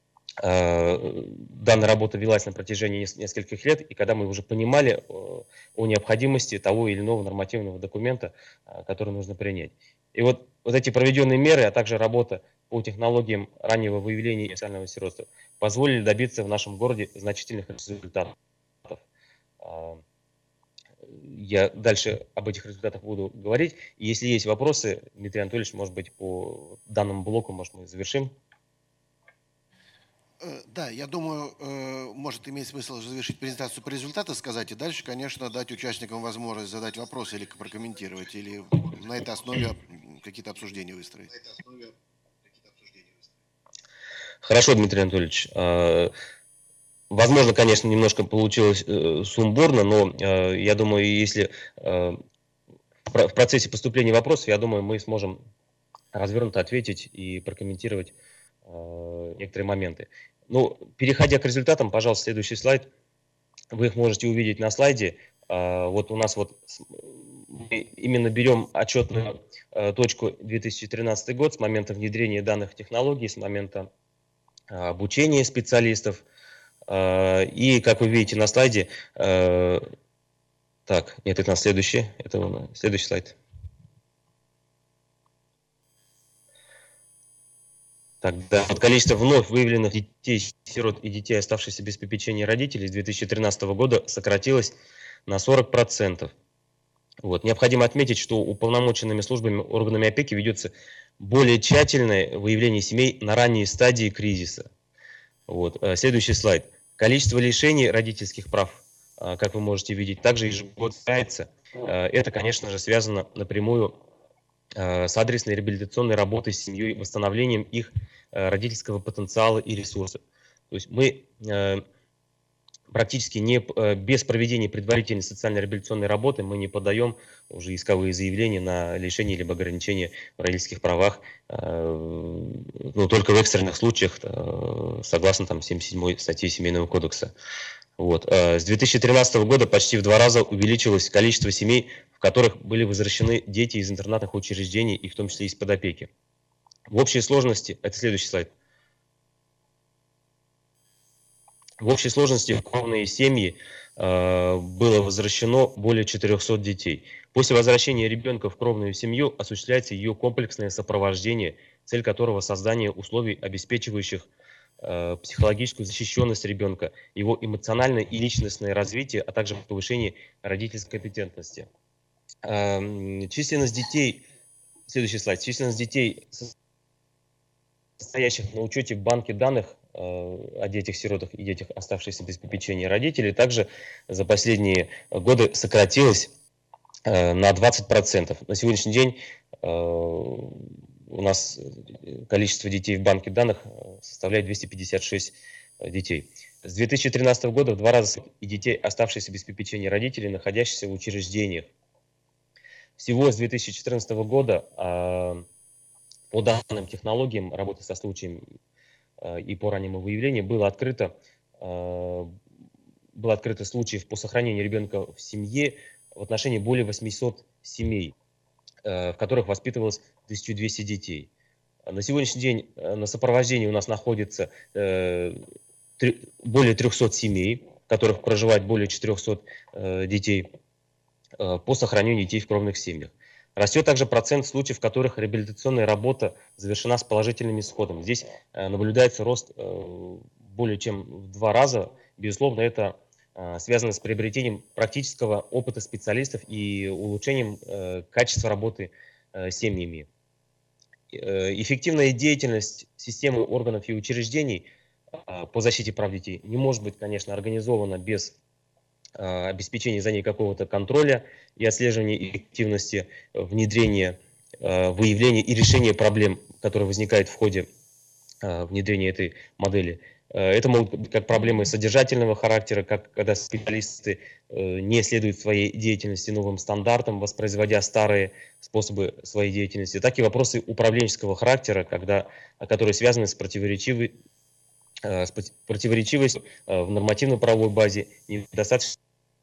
данная работа велась на протяжении нескольких лет, и когда мы уже понимали о необходимости того или иного нормативного документа, который нужно принять. И вот, вот эти проведенные меры, а также работа по технологиям раннего выявления социального сиротства позволили добиться в нашем городе значительных результатов. Я дальше об этих результатах буду говорить. И если есть вопросы, Дмитрий Анатольевич, может быть, по данному блоку, может, мы завершим. Да, я думаю, может иметь смысл завершить презентацию по результату, сказать, и дальше, конечно, дать участникам возможность задать вопросы или прокомментировать, или на этой основе какие-то обсуждения выстроить. Хорошо, Дмитрий Анатольевич. Возможно, конечно, немножко получилось э, сумбурно, но э, я думаю, если э, в процессе поступления вопросов, я думаю, мы сможем развернуто ответить и прокомментировать э, некоторые моменты. Ну, переходя к результатам, пожалуйста, следующий слайд. Вы их можете увидеть на слайде. Э, вот у нас вот мы именно берем отчетную э, точку две тысячи тринадцатый год с момента внедрения данных технологий, с момента э, обучения специалистов. И, как вы видите на слайде, э, так, нет, это на следующий, это следующий слайд. Тогда вот количество вновь выявленных детей, сирот и детей, оставшихся без попечения родителей с две тысячи тринадцатого года сократилось на сорок процентов. Вот. Необходимо отметить, что уполномоченными службами, органами опеки ведется более тщательное выявление семей на ранней стадии кризиса. Вот. Следующий слайд. Количество лишений родительских прав, как вы можете видеть, также ежегодно снижается. Это, конечно же, связано напрямую с адресной реабилитационной работой с семьей, восстановлением их родительского потенциала и ресурсов. То есть мы практически не, без проведения предварительной социально-реабилитационной работы мы не подаем уже исковые заявления на лишение либо ограничение в родительских правах, но только в экстренных случаях, согласно там, семьдесят седьмой статье Семейного кодекса. Вот. С две тысячи тринадцатого года почти в два раза увеличилось количество семей, в которых были возвращены дети из интернатных учреждений, и в том числе из-под опеки. В общей сложности, это следующий слайд, в общей сложности в кровные семьи э, было возвращено более четырехсот детей. После возвращения ребенка в кровную семью осуществляется ее комплексное сопровождение, цель которого создание условий, обеспечивающих э, психологическую защищенность ребенка, его эмоциональное и личностное развитие, а также повышение родительской компетентности. Э, численность детей, следующий слайд, численность детей, состоящих на учете в банке данных о детях-сиротах и детях, оставшихся без попечения родителей, также за последние годы сократилась на двадцать процентов. На сегодняшний день у нас количество детей в банке данных составляет двести пятьдесят шесть детей. С две тысячи тринадцатого года в два раза и детей, оставшихся без попечения родителей, находящихся в учреждениях. Всего с две тысячи четырнадцатого года по данным технологиям работы со случаем и по раннему выявлению было открыто, было открыто случаев по сохранению ребенка в семье в отношении более восьмисот семей, в которых воспитывалось тысяча двести детей. На сегодняшний день на сопровождении у нас находится более трехсот семей, в которых проживает более четырехсот детей, по сохранению детей в кровных семьях. Растет также процент случаев, в которых реабилитационная работа завершена с положительным исходом. Здесь наблюдается рост более чем в два раза. Безусловно, это связано с приобретением практического опыта специалистов и улучшением качества работы с семьями. Эффективная деятельность системы органов и учреждений по защите прав детей не может быть, конечно, организована без обеспечения за ней какого-то контроля и отслеживания эффективности внедрения, выявления и решения проблем, которые возникают в ходе внедрения этой модели. Это могут быть как проблемы содержательного характера, как когда специалисты не следуют своей деятельности новым стандартам, воспроизводя старые способы своей деятельности, так и вопросы управленческого характера, когда, которые связаны с противоречивой, с противоречивостью в нормативно-правовой базе, недостаточно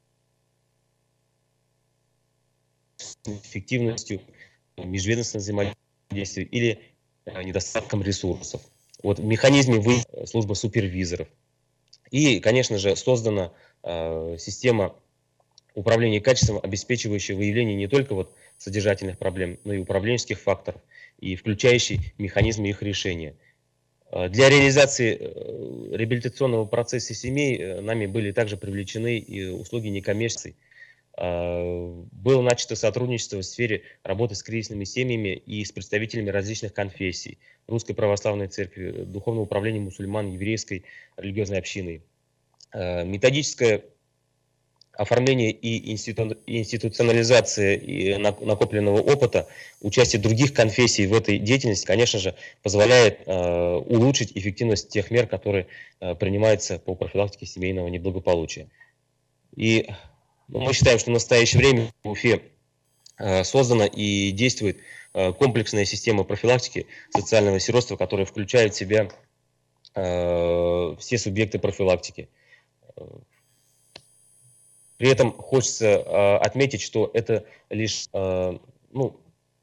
эффективностью межведомственного взаимодействия или недостатком ресурсов. Вот в механизме вы служба супервизоров. И, конечно же, создана э, система управления качеством, обеспечивающая выявление не только вот содержательных проблем, но и управленческих факторов, и включающий механизмы их решения. Для реализации реабилитационного процесса семей нами были также привлечены и услуги некоммерческой. Было начато сотрудничество в сфере работы с кризисными семьями и с представителями различных конфессий, Русской Православной Церкви, Духовного управления мусульман, еврейской религиозной общины. Методическое оформление и институ... институционализация и накопленного опыта, участие других конфессий в этой деятельности, конечно же, позволяет э, улучшить эффективность тех мер, которые э, принимаются по профилактике семейного неблагополучия. И ну, мы считаем, что в настоящее время в Уфе э, создана и действует э, комплексная система профилактики социального сиротства, которая включает в себя э, все субъекты профилактики. При этом хочется э, отметить, что это лишь, э, ну,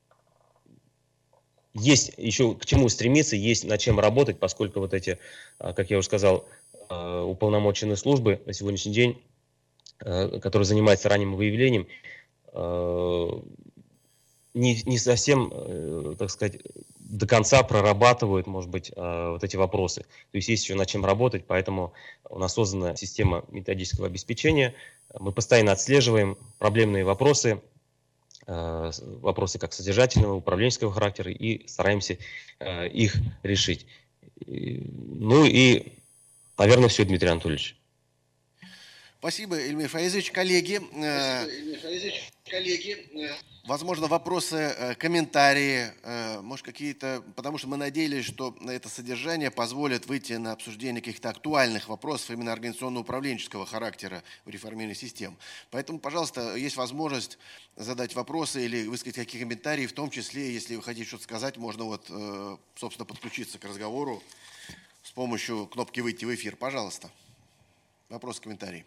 есть еще к чему стремиться, есть над чем работать, поскольку вот эти, э, как я уже сказал, э, уполномоченные службы на сегодняшний день, э, которые занимаются ранним выявлением, э, не, не совсем, э, так сказать, до конца прорабатывают, может быть, э, вот эти вопросы. То есть есть еще над чем работать, поэтому у нас создана система методического обеспечения. Мы постоянно отслеживаем проблемные вопросы, э, вопросы как содержательного, управленческого характера, и стараемся э, их решить. И, ну и, наверное, все, Дмитрий Анатольевич. Спасибо, Ильмир Фаизович. Коллеги, Спасибо, Ильмир Фаизович. Коллеги, возможно, вопросы, комментарии, может, какие-то, потому что мы надеялись, что это содержание позволит выйти на обсуждение каких-то актуальных вопросов именно организационно-управленческого характера в реформировании систем. Поэтому, пожалуйста, есть возможность задать вопросы или высказать какие-то комментарии, в том числе, если вы хотите что-то сказать, можно вот, собственно, подключиться к разговору с помощью кнопки «Выйти в эфир». Пожалуйста. Вопросы, комментарии.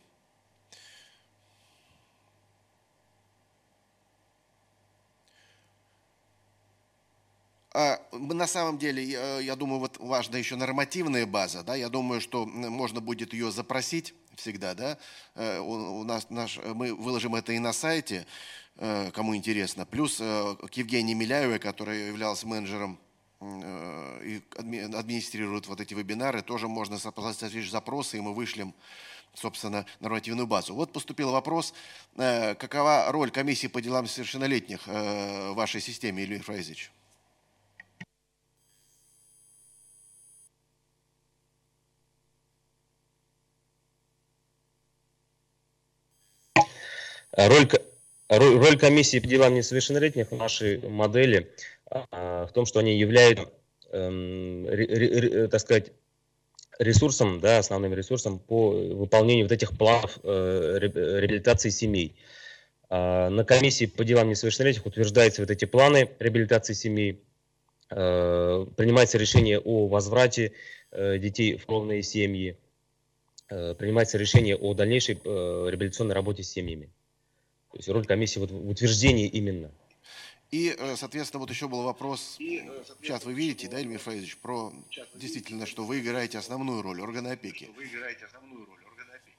На самом деле, я думаю, вот важна еще нормативная база, да, я думаю, что можно будет ее запросить всегда, да, у нас, наш, мы выложим это и на сайте, кому интересно, плюс к Евгении Миляевой, которая являлась менеджером и администрирует вот эти вебинары, тоже можно создать запросы, и мы вышлем, собственно, нормативную базу. Вот поступил вопрос, какова роль комиссии по делам совершеннолетних в вашей системе, Ильмир Фаизович? Роль, роль, роль комиссии по делам несовершеннолетних в нашей модели а, в том, что они являются, эм, ре, ре, так сказать, ресурсом, да, основным ресурсом по выполнению вот этих планов э, реабилитации семей. А, на комиссии по делам несовершеннолетних утверждаются вот эти планы реабилитации семей, э, принимается решение о возврате э, детей в кровные семьи, э, принимается решение о дальнейшей э, реабилитационной работе с семьями. То есть роль комиссии вот в утверждении именно. И, соответственно, вот еще был вопрос, сейчас вы видите, да, Ильмир Фаизович, про действительно, что вы играете основную роль органа опеки. Вы играете основную роль органа опеки.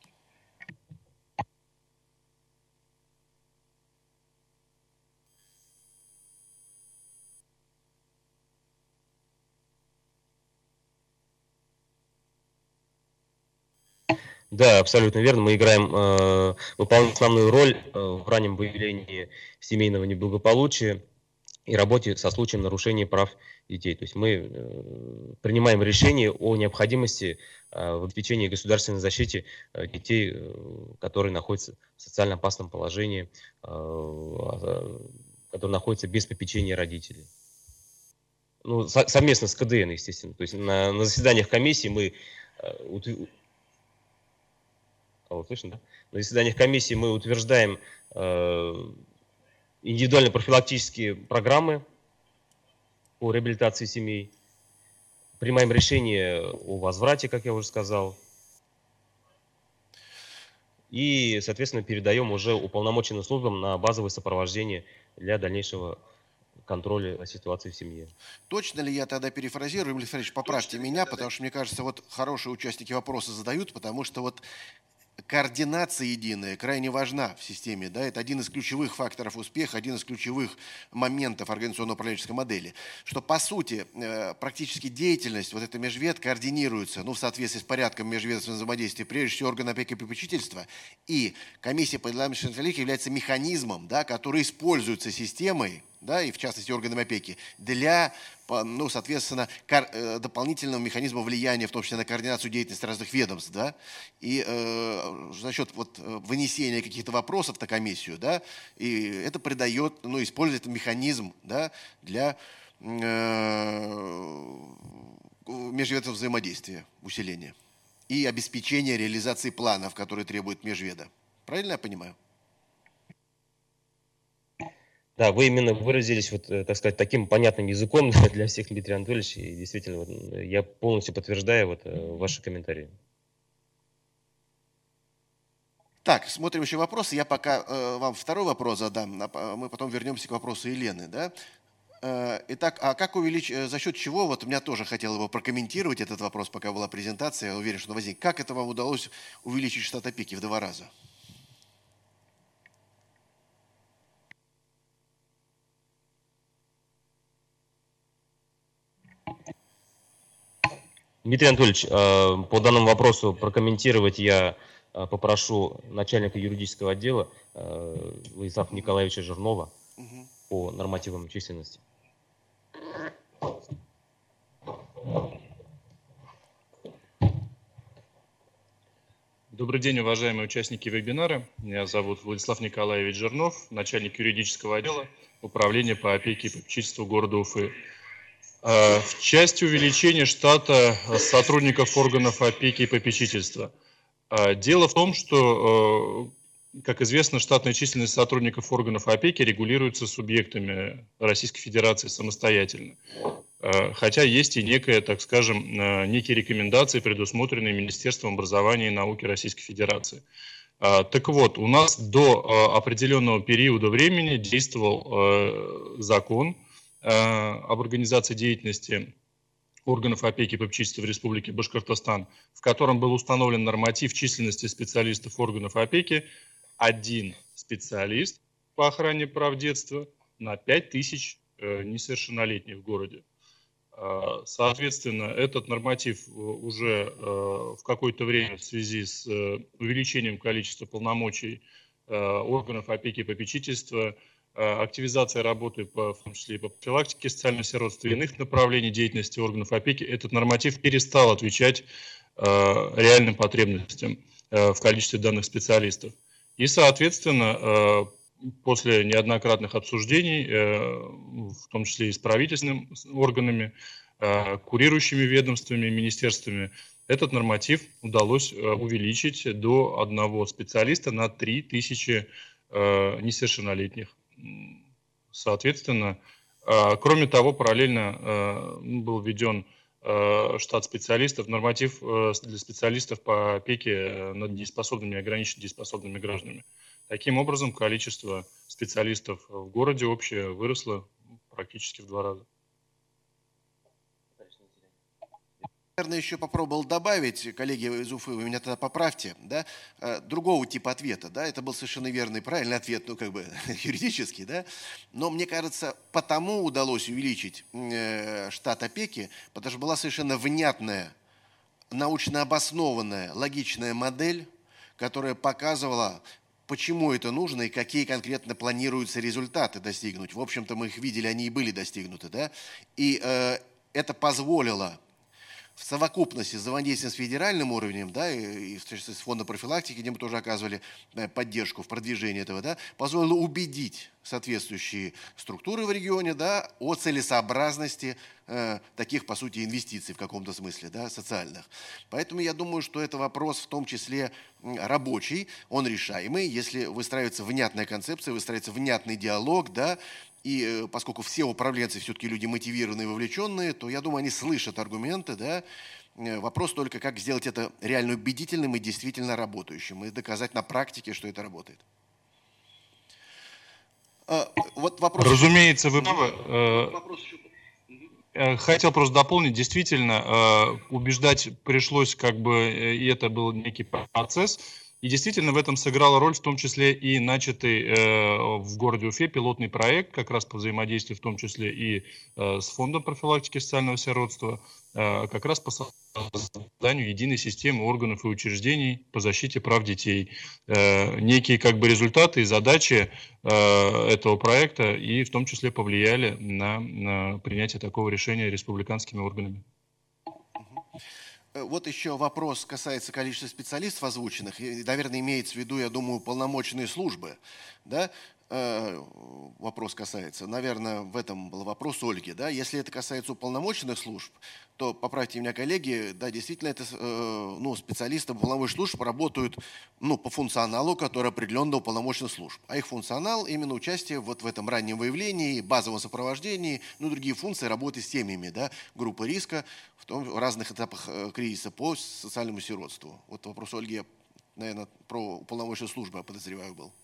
Да, абсолютно верно. Мы играем, э, выполняем основную роль э, в раннем выявлении семейного неблагополучия и работе со случаем нарушения прав детей. То есть мы э, принимаем решение о необходимости э, в обеспечении государственной защиты э, детей, э, которые находятся в социально опасном положении, э, которые находятся без попечения родителей. Ну, со, совместно с ка дэ эн, естественно. То есть на, на заседаниях комиссии мы э, Вот, слышно, да? На заседаниях комиссии мы утверждаем э, индивидуально-профилактические программы по реабилитации семей, принимаем решение о возврате, как я уже сказал, и, соответственно, передаем уже уполномоченным службам на базовое сопровождение для дальнейшего контроля ситуации в семье. Точно ли я тогда перефразирую, Ильмир Фаизович, поправьте Точно меня, потому что, мне кажется, вот хорошие участники вопроса задают, потому что вот координация единая крайне важна в системе. Да? Это один из ключевых факторов успеха, один из ключевых моментов организационно-управленческой модели. Что, по сути, практически деятельность вот эта межвед координируется ну, в соответствии с порядком межведомственного взаимодействия, прежде всего орган опеки и попечительства. И комиссия по делам несовершеннолетних является механизмом, да, который используется системой да, и в частности органами опеки, для, ну, соответственно, дополнительного механизма влияния, в том числе на координацию деятельности разных ведомств, да, и э, за счет вот вынесения каких-то вопросов на комиссию, да, и это придает, ну, использует этот механизм, да, для э, межведомственного взаимодействия, усиления и обеспечения реализации планов, которые требуют межведа. Правильно я понимаю? Да, вы именно выразились, вот, так сказать, таким понятным языком для всех, Дмитрий Анатольевич, и действительно, вот, я полностью подтверждаю вот, ваши комментарии. Так, смотрим еще вопросы. Я пока э, вам второй вопрос задам, а мы потом вернемся к вопросу Елены. Да? Э, итак, а как увеличить, за счет чего, вот у меня тоже хотел бы прокомментировать этот вопрос, пока была презентация, я уверен, что он возник. Как это вам удалось увеличить штат опеки в два раза? Дмитрий Анатольевич, по данному вопросу прокомментировать я попрошу начальника юридического отдела Владислава Николаевича Жирнова угу. по нормативам численности. Добрый день, уважаемые участники вебинара. Меня зовут Владислав Николаевич Жирнов, начальник юридического отдела Управления по опеке и попечительству города Уфы. В части увеличения штата сотрудников органов опеки и попечительства. Дело в том, что, как известно, штатная численность сотрудников органов опеки регулируется субъектами Российской Федерации самостоятельно. Хотя есть и некая, так скажем, некие рекомендации, предусмотренные Министерством образования и науки Российской Федерации. Так вот, у нас до определенного периода времени действовал закон об организации деятельности органов опеки и попечительства в Республике Башкортостан, в котором был установлен норматив численности специалистов органов опеки, один специалист по охране прав детства на пять тысяч несовершеннолетних в городе. Соответственно, этот норматив уже в какое-то время в связи с увеличением количества полномочий органов опеки и попечительства, активизация работы, по, в том числе и по профилактике социального сиротства и иных направлений деятельности органов опеки, этот норматив перестал отвечать э, реальным потребностям э, в количестве данных специалистов. И, соответственно, э, после неоднократных обсуждений, э, в том числе и с правительственными органами, э, курирующими ведомствами, министерствами, этот норматив удалось э, увеличить до одного специалиста на три тысячи э, несовершеннолетних. Соответственно, кроме того, параллельно был введен штат специалистов, норматив для специалистов по опеке над дееспособными и ограниченно дееспособными гражданами. Таким образом, количество специалистов в городе общее выросло практически в два раза. Наверное, еще попробовал добавить, коллеги из Уфы, вы меня тогда поправьте, да, другого типа ответа, да, это был совершенно верный, правильный ответ, ну, как бы, юридический, да, но, мне кажется, потому удалось увеличить э, штат опеки, потому что была совершенно внятная, научно обоснованная, логичная модель, которая показывала, почему это нужно и какие конкретно планируются результаты достигнуть. В общем-то, мы их видели, они и были достигнуты, да, и э, это позволило в совокупности с взаимодействием с федеральным уровнем, да, и, и с фондом профилактики, где мы тоже оказывали поддержку в продвижении этого, да, позволило убедить соответствующие структуры в регионе, да, о целесообразности э, таких, по сути, инвестиций в каком-то смысле, да, социальных. Поэтому я думаю, что это вопрос в том числе рабочий, он решаемый, если выстраивается внятная концепция, выстраивается внятный диалог, да, и поскольку все управленцы все-таки люди мотивированные и вовлеченные, то, я думаю, они слышат аргументы, да. Вопрос только, как сделать это реально убедительным и действительно работающим, и доказать на практике, что это работает. Вот вопрос. Разумеется, вы правы. Хотел просто дополнить, действительно, убеждать пришлось, как бы, и это был некий процесс. И действительно в этом сыграла роль в том числе и начатый э, в городе Уфе пилотный проект, как раз по взаимодействию в том числе и э, с Фондом профилактики социального сиротства, э, как раз по созданию единой системы органов и учреждений по защите прав детей. Э, некие как бы результаты и задачи э, этого проекта и в том числе повлияли на, на принятие такого решения республиканскими органами. Вот еще вопрос касается количества специалистов озвученных. И, наверное, имеется в виду, я думаю, полномочные службы. Да? Э, вопрос касается. Наверное, в этом был вопрос Ольги. Да? Если это касается уполномоченных служб, то, поправьте меня, коллеги, да, действительно, это, э, ну, специалисты уполномоченных служб работают ну, по функционалу, который определен до уполномоченных служб. А их функционал именно участие вот в этом раннем выявлении, базовом сопровождении, ну, другие функции работы с семьями, да, группы риска в, том, в разных этапах э, кризиса по социальному сиротству. Вот вопрос Ольги, наверное, про уполномоченные службы, я подозреваю, был.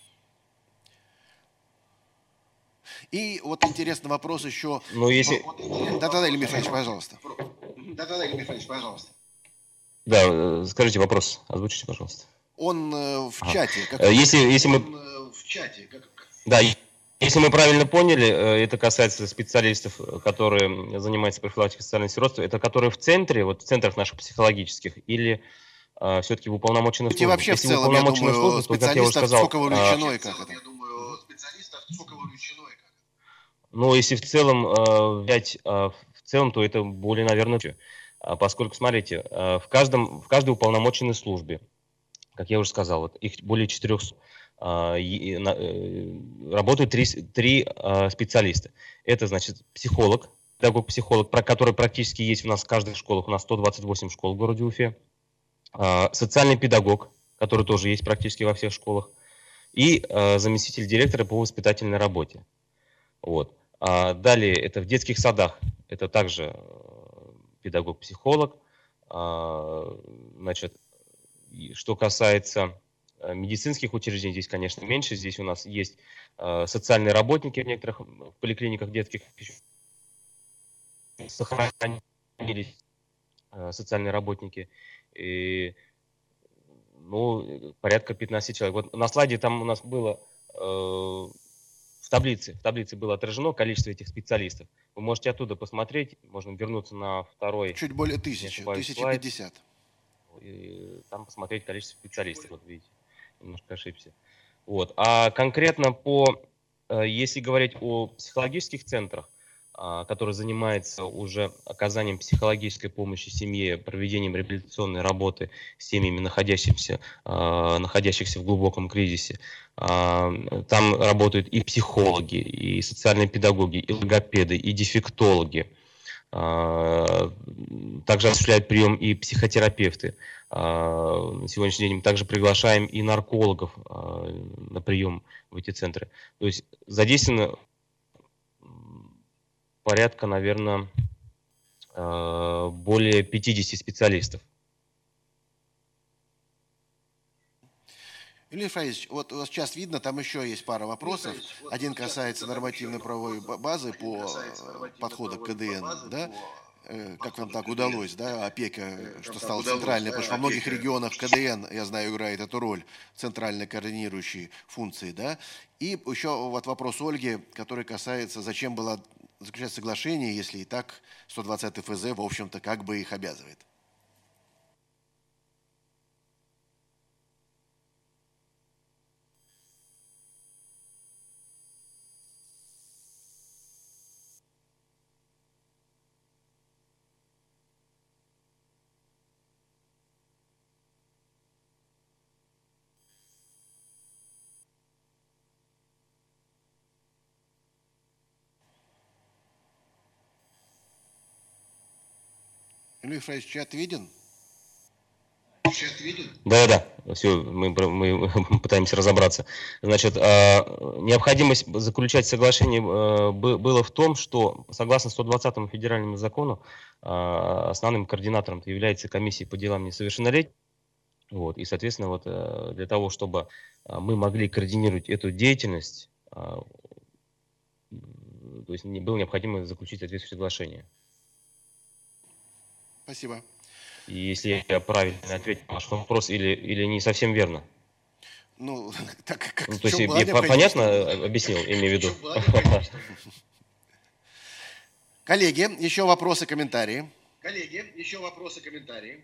И вот интересный вопрос еще. Ну, если... Да-да-да, Илья Михайлович, пожалуйста. Да-да-да, Илья Михайлович, пожалуйста. Да, скажите вопрос, озвучите, пожалуйста. Он э, в чате. Как... Если, если мы... Он э, в чате. Как... Да, если мы правильно поняли, это касается специалистов, которые занимаются профилактикой социального сиротства, это которые в центре, вот в центрах наших психологических, или а, все-таки в уполномоченных службах? Вообще если в целом, в я думаю, службах, то, как я уже сказал, сколько вовлечено и как это? Я думаю, специалистов сколько вовлечено и как это? Ну, если в целом э, взять э, в целом, то это более, наверное, а, поскольку, смотрите, э, в, каждом, в каждой уполномоченной службе, как я уже сказал, вот, их более четырехсот, э, и, э, работают три, три э, специалиста. Это, значит, психолог, педагог-психолог, про который практически есть у нас в каждой школе, у нас сто двадцать восемь школ в городе Уфе, э, социальный педагог, который тоже есть практически во всех школах, и э, заместитель директора по воспитательной работе. Вот. А далее это в детских садах, это также педагог-психолог. А, значит, что касается медицинских учреждений, здесь, конечно, меньше. Здесь у нас есть а, социальные работники в некоторых поликлиниках детских, сохранились а, социальные работники. И, ну, порядка пятнадцати человек. Вот на слайде там у нас было... Э, В таблице, в таблице было отражено количество этих специалистов. Вы можете оттуда посмотреть, можно вернуться на второй. Чуть более тысячи, тысяча пятьдесят. И там посмотреть количество специалистов. Вот видите, немножко ошибся. Вот. А конкретно по, если говорить о психологических центрах, которые занимаются уже оказанием психологической помощи семье, проведением реабилитационной работы с семьями, находящимися, находящихся в глубоком кризисе. Там работают и психологи, и социальные педагоги, и логопеды, и дефектологи. Также осуществляют прием и психотерапевты. На сегодняшний день мы также приглашаем и наркологов на прием в эти центры. То есть задействовано порядка, наверное, более пятидесяти специалистов. Илья Фаисович, вот сейчас видно, там еще есть пара вопросов. Один касается нормативно-правовой базы по подходу к КДН, да? Как вам так удалось, да, опека, что стала центральной, потому что во многих регионах КДН, я знаю, играет эту роль, центральной координирующей функции, да? И еще вот вопрос Ольги, который касается, зачем было заключать соглашение, если и так сто двадцатый эф зэ, в общем-то, как бы их обязывает. Илья Фаисович, чат виден? Чат виден? Да, да, все, мы, мы пытаемся разобраться. Значит, необходимость заключать соглашение было в том, что согласно сто двадцатому федеральному закону основным координатором является комиссия по делам несовершеннолетних. Вот, и, соответственно, вот для того, чтобы мы могли координировать эту деятельность, то есть было необходимо заключить соответствующее соглашение. Спасибо. если я правильно ответил на ваш вопрос, или, или не совсем верно. Ну, так как Ну, в то есть чем была я по- необходимость? понятно объяснил, имею в виду? Коллеги, еще вопросы, комментарии? Коллеги, еще вопросы, комментарии?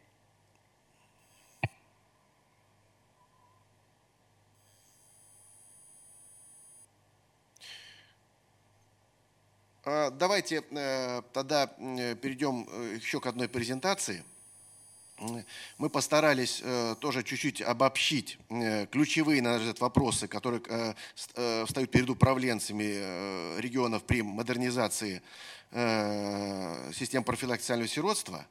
А, Давайте э, тогда э, перейдем э, еще к одной презентации. М, Мы постарались э, тоже чуть-чуть обобщить э, ключевые, на наш взгляд, вопросы, которые э, ст- э, встают перед управленцами э, регионов при модернизации э, систем профилактики социального сиротства.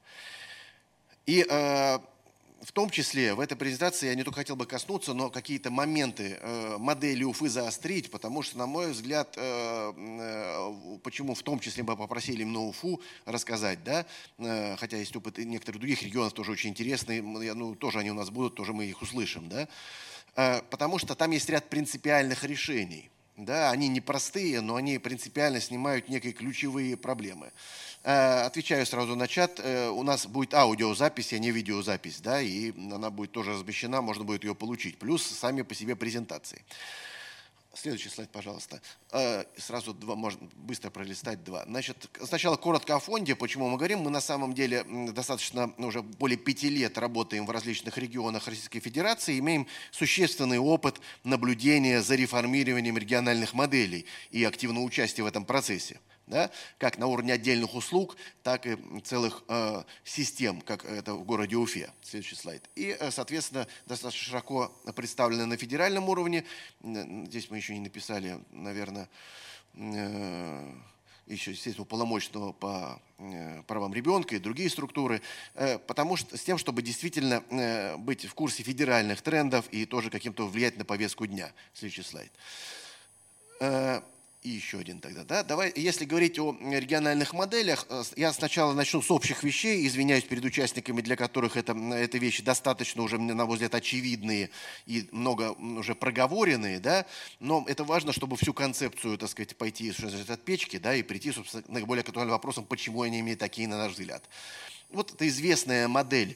И э, в том числе в этой презентации я не только хотел бы коснуться, но какие-то моменты э, модели Уфы заострить, потому что, на мой взгляд, э, э, почему в том числе мы попросили именно Уфу рассказать, да, э, хотя есть опыт и некоторых других регионов тоже очень интересные, м, я- ну, тоже они у нас будут, тоже мы их услышим, да, Э, потому что там есть ряд принципиальных решений. Да, они непростые, но они принципиально снимают некие ключевые проблемы. Э, Отвечаю сразу на чат. Э, У нас будет аудиозапись, а не видеозапись, да, и она будет тоже размещена, можно будет ее получить. Плюс сами по себе презентации. Следующий слайд, пожалуйста. Э, Сразу два, можно быстро пролистать два. Значит, сначала коротко о фонде, почему мы говорим. Мы на самом деле м, достаточно, ну, уже более пяти лет работаем в различных регионах Российской Федерации, имеем существенный опыт наблюдения за реформированием региональных моделей и активного участия в этом процессе. Да, как на уровне отдельных услуг, так и целых э, систем, как это в городе Уфе. Следующий слайд. И, э, соответственно, достаточно широко представлены на федеральном уровне. Н- Здесь мы еще не написали, наверное, э, еще, естественно, уполномоченного по э, правам ребенка и другие структуры, э, потому что с тем, чтобы действительно э, быть в курсе федеральных трендов и тоже каким-то влиять на повестку дня. Следующий слайд. Э, И еще один тогда, да. Давай, если говорить о региональных моделях, э, с- я сначала начну с общих вещей, извиняюсь перед участниками, для которых это, м, это вещи достаточно уже, мне, на мой взгляд, очевидные и много м, уже проговоренные, да, но это важно, чтобы всю концепцию, так сказать, пойти что называется, от печки, да, и прийти, собственно, к более актуальным вопросам, почему они имеют такие, на наш взгляд. Вот это известная модель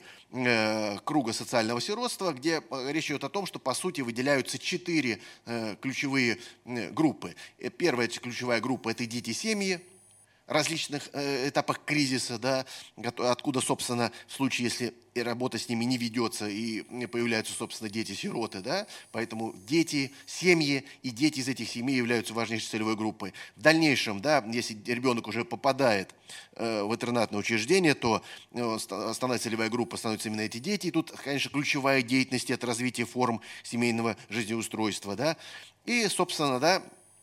э, круга социального сиротства, где э, речь идет о том, что по сути выделяются четыре э, ключевые э, группы. Э, Первая ключевая группа – это дети-семьи, различных э, этапах кризиса, да, гото- откуда, собственно, в случае, если и работа с ними не ведется, и появляются, собственно, дети-сироты, да, поэтому дети, семьи и дети из этих семей являются важнейшей целевой группой. В дальнейшем, да, если ребенок уже попадает э, в интернатное учреждение, то э, ста- основная целевая группа становится именно эти дети, и тут, конечно, ключевая деятельность – это развитие форм семейного жизнеустройства, да, и, собственно, да,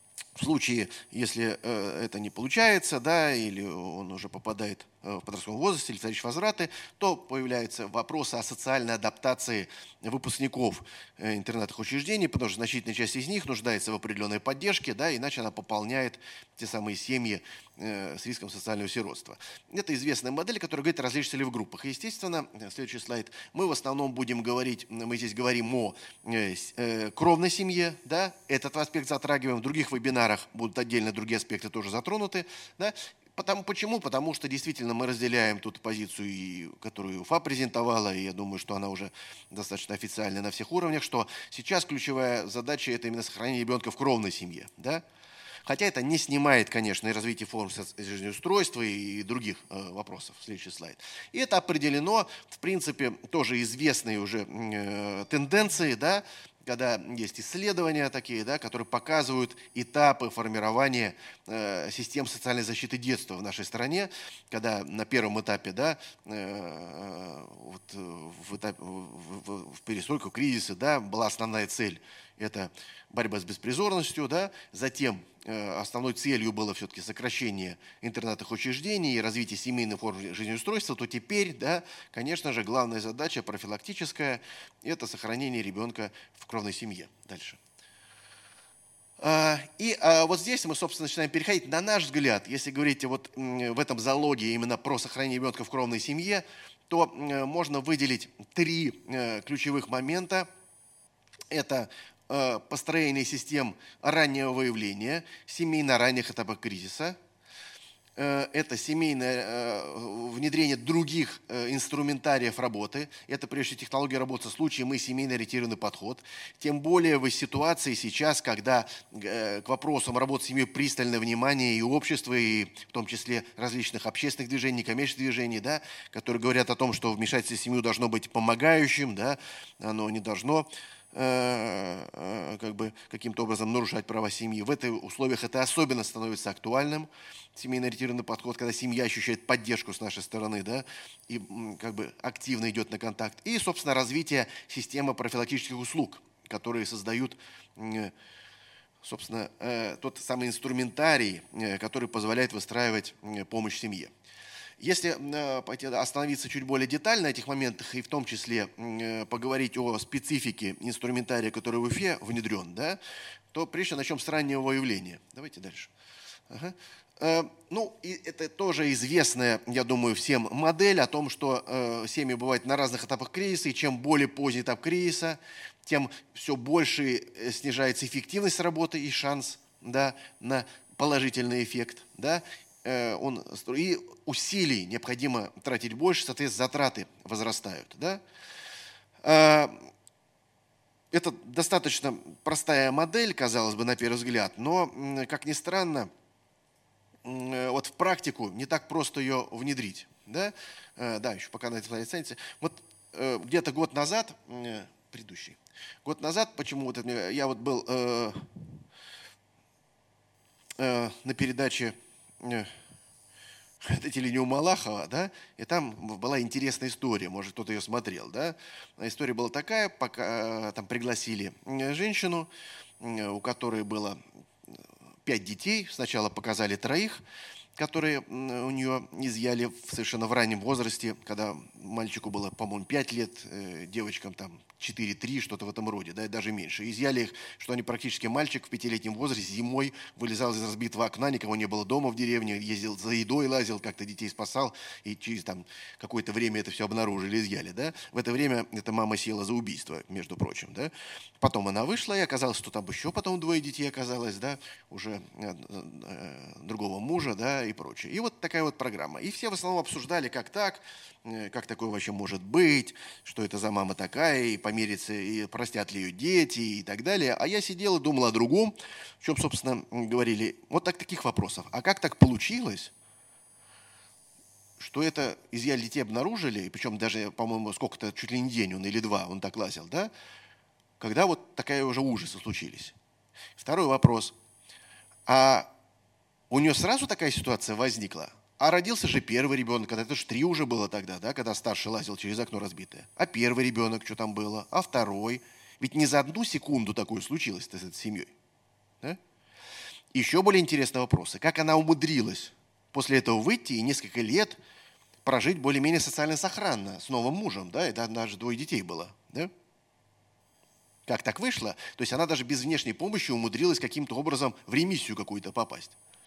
в случае, если э, это не получается, да, или он уже попадает э, в подростковом возрасте или в товарищ возвраты, то появляются вопросы о социальной адаптации выпускников э, интернатных учреждений, потому что значительная часть из них нуждается в определенной поддержке, да, иначе она пополняет те самые семьи э, с риском социального сиротства. Это известная модель, которая говорит о различных целевых группах. И, естественно, э, следующий слайд, мы в основном будем говорить, мы здесь говорим о э, с- э, кровной семье, да, этот аспект затрагиваем, в других вебинарах будут отдельно другие аспекты тоже затронуты, да. Потому, почему? Потому что действительно мы разделяем тут позицию, и, которую УФА презентовала, и я думаю, что она уже достаточно официальная на всех уровнях, что сейчас ключевая задача – это именно сохранение ребенка в кровной семье, да. Хотя это не снимает, конечно, и развитие форм соц- жизнеустройства и других э, вопросов. Следующий слайд. И это определено, в принципе, тоже известные уже э, тенденции, да, когда есть исследования такие, да, которые показывают этапы формирования э, систем социальной защиты детства в нашей стране, когда на первом этапе, да, э, вот, э, в, этапе, в, в- в перестройку кризиса, да, была основная цель – это борьба с беспризорностью, да, затем э, основной целью было все-таки сокращение интернатных учреждений и развитие семейных форм жизнеустройства, то теперь, да, конечно же, главная задача профилактическая – это сохранение ребенка в кровной семье. Дальше. А, И а, вот здесь мы, собственно, начинаем переходить. На наш взгляд, если говорить вот м, в этом залоге именно про сохранение ребенка в кровной семье, то м, можно выделить три э, ключевых момента. Это э, построение систем раннего выявления семей на ранних этапах кризиса. это семейное внедрение других инструментариев работы. Это, прежде всего, технология работы с случаем и семейно-ориентированный подход. Тем более в ситуации сейчас, когда к вопросам работы с семьей пристальное внимание и общества, и в том числе различных общественных движений, некоммерческих движений, да, которые говорят о том, что вмешательство в семью должно быть помогающим, да, оно не должно как бы каким-то образом нарушать права семьи. В этих условиях это особенно становится актуальным. Семейно-ориентированный подход, когда семья ощущает поддержку с нашей стороны, да, и как бы активно идет на контакт. И, собственно, развитие системы профилактических услуг, которые создают, собственно, тот самый инструментарий, который позволяет выстраивать помощь семье. Если остановиться чуть более детально на этих моментах и в том числе поговорить о специфике инструментария, который в Уфе внедрен, да, то прежде начнем с раннего выявления. Давайте дальше. Ага. Ну, и это тоже известная, я думаю, всем модель о том, что э, семьи бывают на разных этапах кризиса, и чем более поздний этап кризиса, тем все больше снижается эффективность работы и шанс, да, на положительный эффект. Да, э, он, и усилий необходимо тратить больше, соответственно, затраты возрастают. Да. Э, это достаточно простая модель, казалось бы, на первый взгляд, но, как ни странно, вот в практику не так просто ее внедрить. Да, да, еще пока на это оцените. Вот где-то год назад, предыдущий, год назад, почему вот это, я вот был э, э, на передаче э, телевидения у Малахова, да, и там была интересная история, может, кто-то ее смотрел, да. История была такая, пока там пригласили женщину, у которой было пять детей, сначала показали троих, которые у нее изъяли в совершенно в раннем возрасте, когда мальчику было, по-моему, пять лет, девочкам там четыре-три, что-то в этом роде, да, и даже меньше. Изъяли их, что они практически мальчик в пятилетнем возрасте зимой вылезал из разбитого окна, никого не было дома в деревне, ездил за едой, лазил, как-то детей спасал, и через там какое-то время это все обнаружили, изъяли, да. В это время эта мама села за убийство, между прочим, да. Потом она вышла, и оказалось, что там еще потом двое детей оказалось, да, уже э, э, другого мужа, да, и прочее. И вот такая вот программа. И все в основном обсуждали, как так, как такое вообще может быть, что это за мама такая, и помириться, и простят ли ее дети, и так далее. А я сидел и думал о другом, в чем, собственно, говорили вот так, таких вопросов. А как так получилось, что это изъяли детей обнаружили, и причем даже, по-моему, сколько-то, чуть ли не день он или два, он так лазил, да, когда вот такая уже ужасы случились. Второй вопрос. А у нее сразу такая ситуация возникла? А родился же первый ребенок, когда это же три уже было тогда, да, когда старший лазил через окно разбитое. А первый ребенок, что там было? А второй? Ведь не за одну секунду такое случилось с этой семьей. Да? Еще более интересные вопросы. Как она умудрилась после этого выйти и несколько лет прожить более-менее социально сохранно с новым мужем, да, и даже двое детей было, да? Как так вышло? То есть она даже без внешней помощи умудрилась каким-то образом в ремиссию какую-то попасть.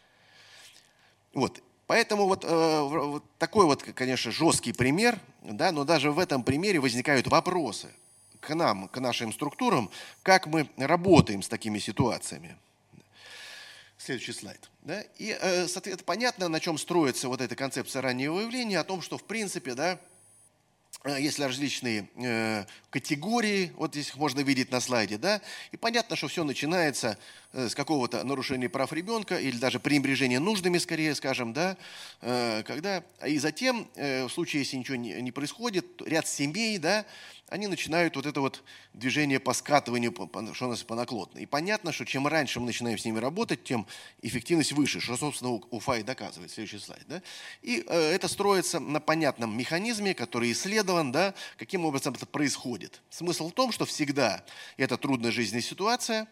Вот. Поэтому вот, э, вот такой вот, конечно, жесткий пример, да, но даже в этом примере возникают вопросы к нам, к нашим структурам, как мы работаем с такими ситуациями. Следующий слайд. Да? И, э, соответственно, понятно, на чем строится вот эта концепция раннего выявления, о том, что, в принципе, да, есть различные э, категории, вот здесь их можно видеть на слайде, да, и понятно, что все начинается э, с какого-то нарушения прав ребенка или даже пренебрежения нуждами, скорее скажем, да, э, когда, и затем, э, в случае, если ничего не, не происходит, ряд семей, да, они начинают вот это вот движение по скатыванию, по, по, что у нас по наклонной. И понятно, что чем раньше мы начинаем с ними работать, тем эффективность выше, что, собственно, Уфа и доказывает. Следующий слайд. Да? И э, это строится на понятном механизме, который исследован, да, каким образом это происходит. Смысл в том, что всегда это трудная жизненная ситуация,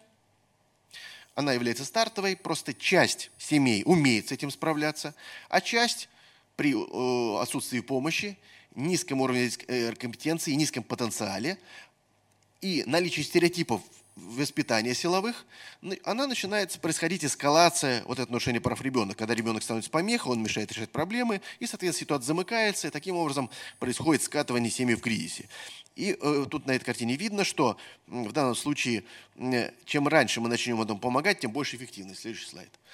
она является стартовой, просто часть семей умеет с этим справляться, а часть при э, отсутствии помощи, низком уровне компетенции, низком потенциале и наличии стереотипов воспитания силовых, она начинает происходить эскалация вот этого нарушения прав ребенка. Когда ребенок становится помехой, он мешает решать проблемы, и, соответственно, ситуация замыкается, и таким образом происходит скатывание семьи в кризисе. И э, тут на этой картине видно, что в данном случае, э, чем раньше мы начнем этому помогать, тем больше эффективность. Следующий слайд.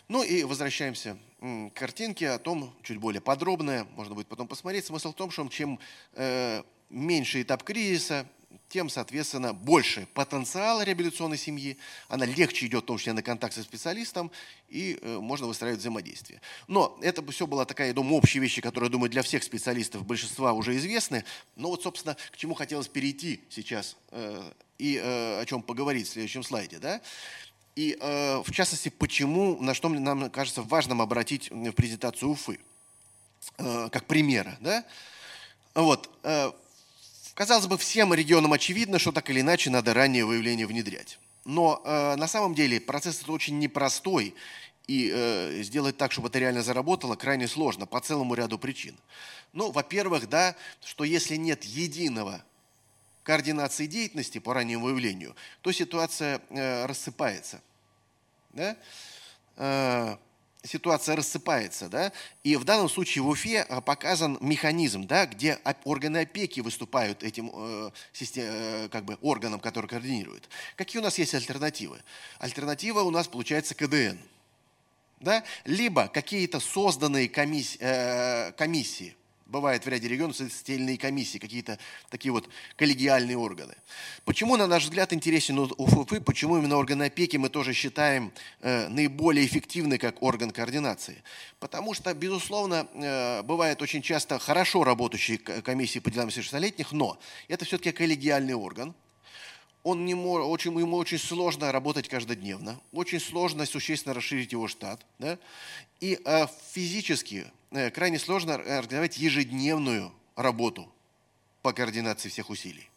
Ну и возвращаемся к картинке о том, чуть более подробное, можно будет потом посмотреть. Смысл в том, что чем э, меньше этап кризиса, тем, соответственно, больше потенциал реабилитационной семьи, она легче идет, в том числе, на контакт со специалистом, и э, можно выстраивать взаимодействие. Но это все была такая, я думаю, общие вещи, которые, я думаю, для всех специалистов, большинства уже известны. Но вот, собственно, к чему хотелось перейти сейчас э, и э, о чем поговорить в следующем слайде, да? И, э, в частности, почему, на что нам кажется важным обратить в презентацию Уфы, э, как примера. Да? Вот, э, казалось бы, всем регионам очевидно, что так или иначе надо раннее выявление внедрять. Но э, на самом деле процесс это очень непростой, и э, сделать так, чтобы это реально заработало, крайне сложно по целому ряду причин. Ну, во-первых, да, что если нет единого координации деятельности по раннему выявлению, то ситуация э, рассыпается. Да? Э, ситуация рассыпается. Да? И в данном случае в Уфе показан механизм, да, где органы опеки выступают этим э, систем, э, как бы органом, который координирует. Какие у нас есть альтернативы? Альтернатива у нас получается ка дэ эн. Да? Либо какие-то созданные комиссии, э, комиссии. Бывает в ряде регионов социальные комиссии, какие-то такие вот коллегиальные органы. Почему, на наш взгляд, интересен УФФ, почему именно органы опеки мы тоже считаем э, наиболее эффективны как орган координации? Потому что, безусловно, э, бывает очень часто хорошо работающие комиссии по делам несовершеннолетних, но это все-таки коллегиальный орган. Он не может, очень, ему очень сложно работать каждодневно, очень сложно существенно расширить его штат. Да? И э, физически э, крайне сложно организовать ежедневную работу по координации всех усилий.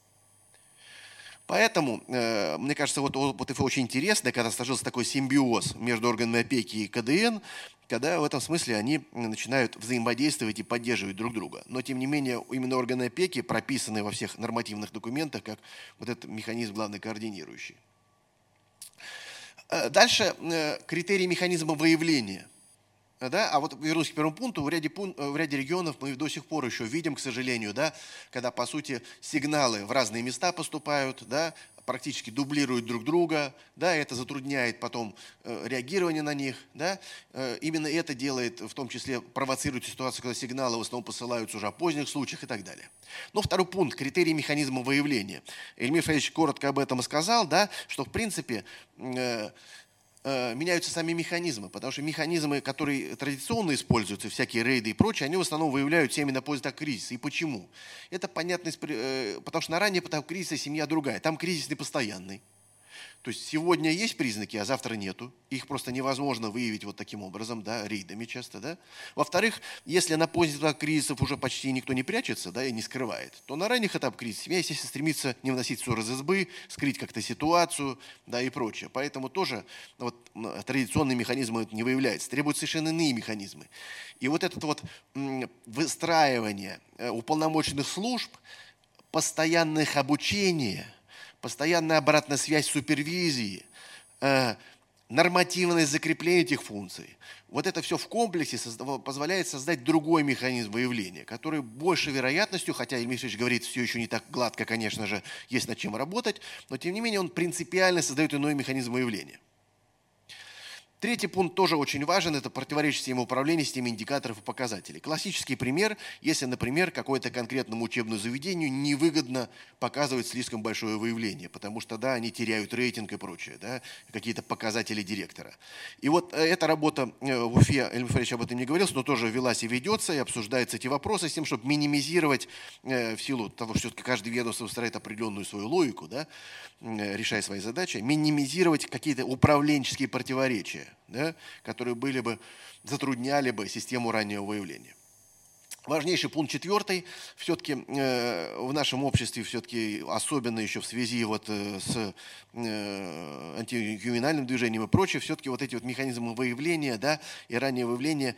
Поэтому, э, мне кажется, вот опыт ИФ очень интересный, когда сложился такой симбиоз между органами опеки и ка дэ эн, когда в этом смысле они начинают взаимодействовать и поддерживать друг друга. Но, тем не менее, именно органы опеки прописаны во всех нормативных документах как вот этот механизм главный координирующий. Дальше критерии механизма выявления. Да? А вот вернусь к первому пункту, в ряде, в ряде регионов мы до сих пор еще видим, к сожалению, да, когда, по сути, сигналы в разные места поступают, да, практически дублируют друг друга, да, это затрудняет потом э, реагирование на них. Да, э, именно это делает, в том числе, провоцирует ситуацию, когда сигналы в основном посылаются уже о поздних случаях и так далее. Но второй пункт, критерии механизма выявления. Эльмир Фаридович коротко об этом и сказал, да, что, в принципе, э, меняются сами механизмы, потому что механизмы, которые традиционно используются, всякие рейды и прочее, они в основном выявляются именно после того кризиса. И почему? Это понятно, потому что на раннем этапе кризиса семья другая. Там кризис не постоянный. То есть сегодня есть признаки, а завтра нету. Их просто невозможно выявить вот таким образом, да, рейдами часто. Да? Во-вторых, если на поздних этапах кризисов уже почти никто не прячется, да, и не скрывает, то на ранних этапах кризиса семья, естественно, стремится не вносить ссор из избы, скрыть как-то ситуацию, да, и прочее. Поэтому тоже вот, традиционные механизмы не выявляются. Требуют совершенно иные механизмы. И вот это вот выстраивание уполномоченных служб, постоянных обучения, постоянная обратная связь супервизии, э, нормативное закрепление этих функций. Вот это все в комплексе созда- позволяет создать другой механизм выявления, который большей вероятностью, хотя Эльмир Ильич говорит, все еще не так гладко, конечно же, есть над чем работать, но тем не менее он принципиально создает иной механизм выявления. Третий пункт тоже очень важен, это противоречие системе управления, системе индикаторов и показателей. Классический пример, если, например, какое-то конкретному учебному заведению невыгодно показывать слишком большое выявление, потому что, да, они теряют рейтинг и прочее, да, какие-то показатели директора. И вот эта работа в Уфе, Эльмир Фаридович об этом не говорил, но тоже велась и ведется, и обсуждаются эти вопросы с тем, чтобы минимизировать, в силу того, что все-таки каждое ведомство выстраивает определенную свою логику, да, решая свои задачи, минимизировать какие-то управленческие противоречия, да, которые были бы, затрудняли бы систему раннего выявления. Важнейший пункт четвертый, все-таки э, в нашем обществе, все-таки особенно еще в связи вот, э, с э, антикриминальным движением и прочее, все-таки вот эти вот механизмы выявления, да, и раннего выявления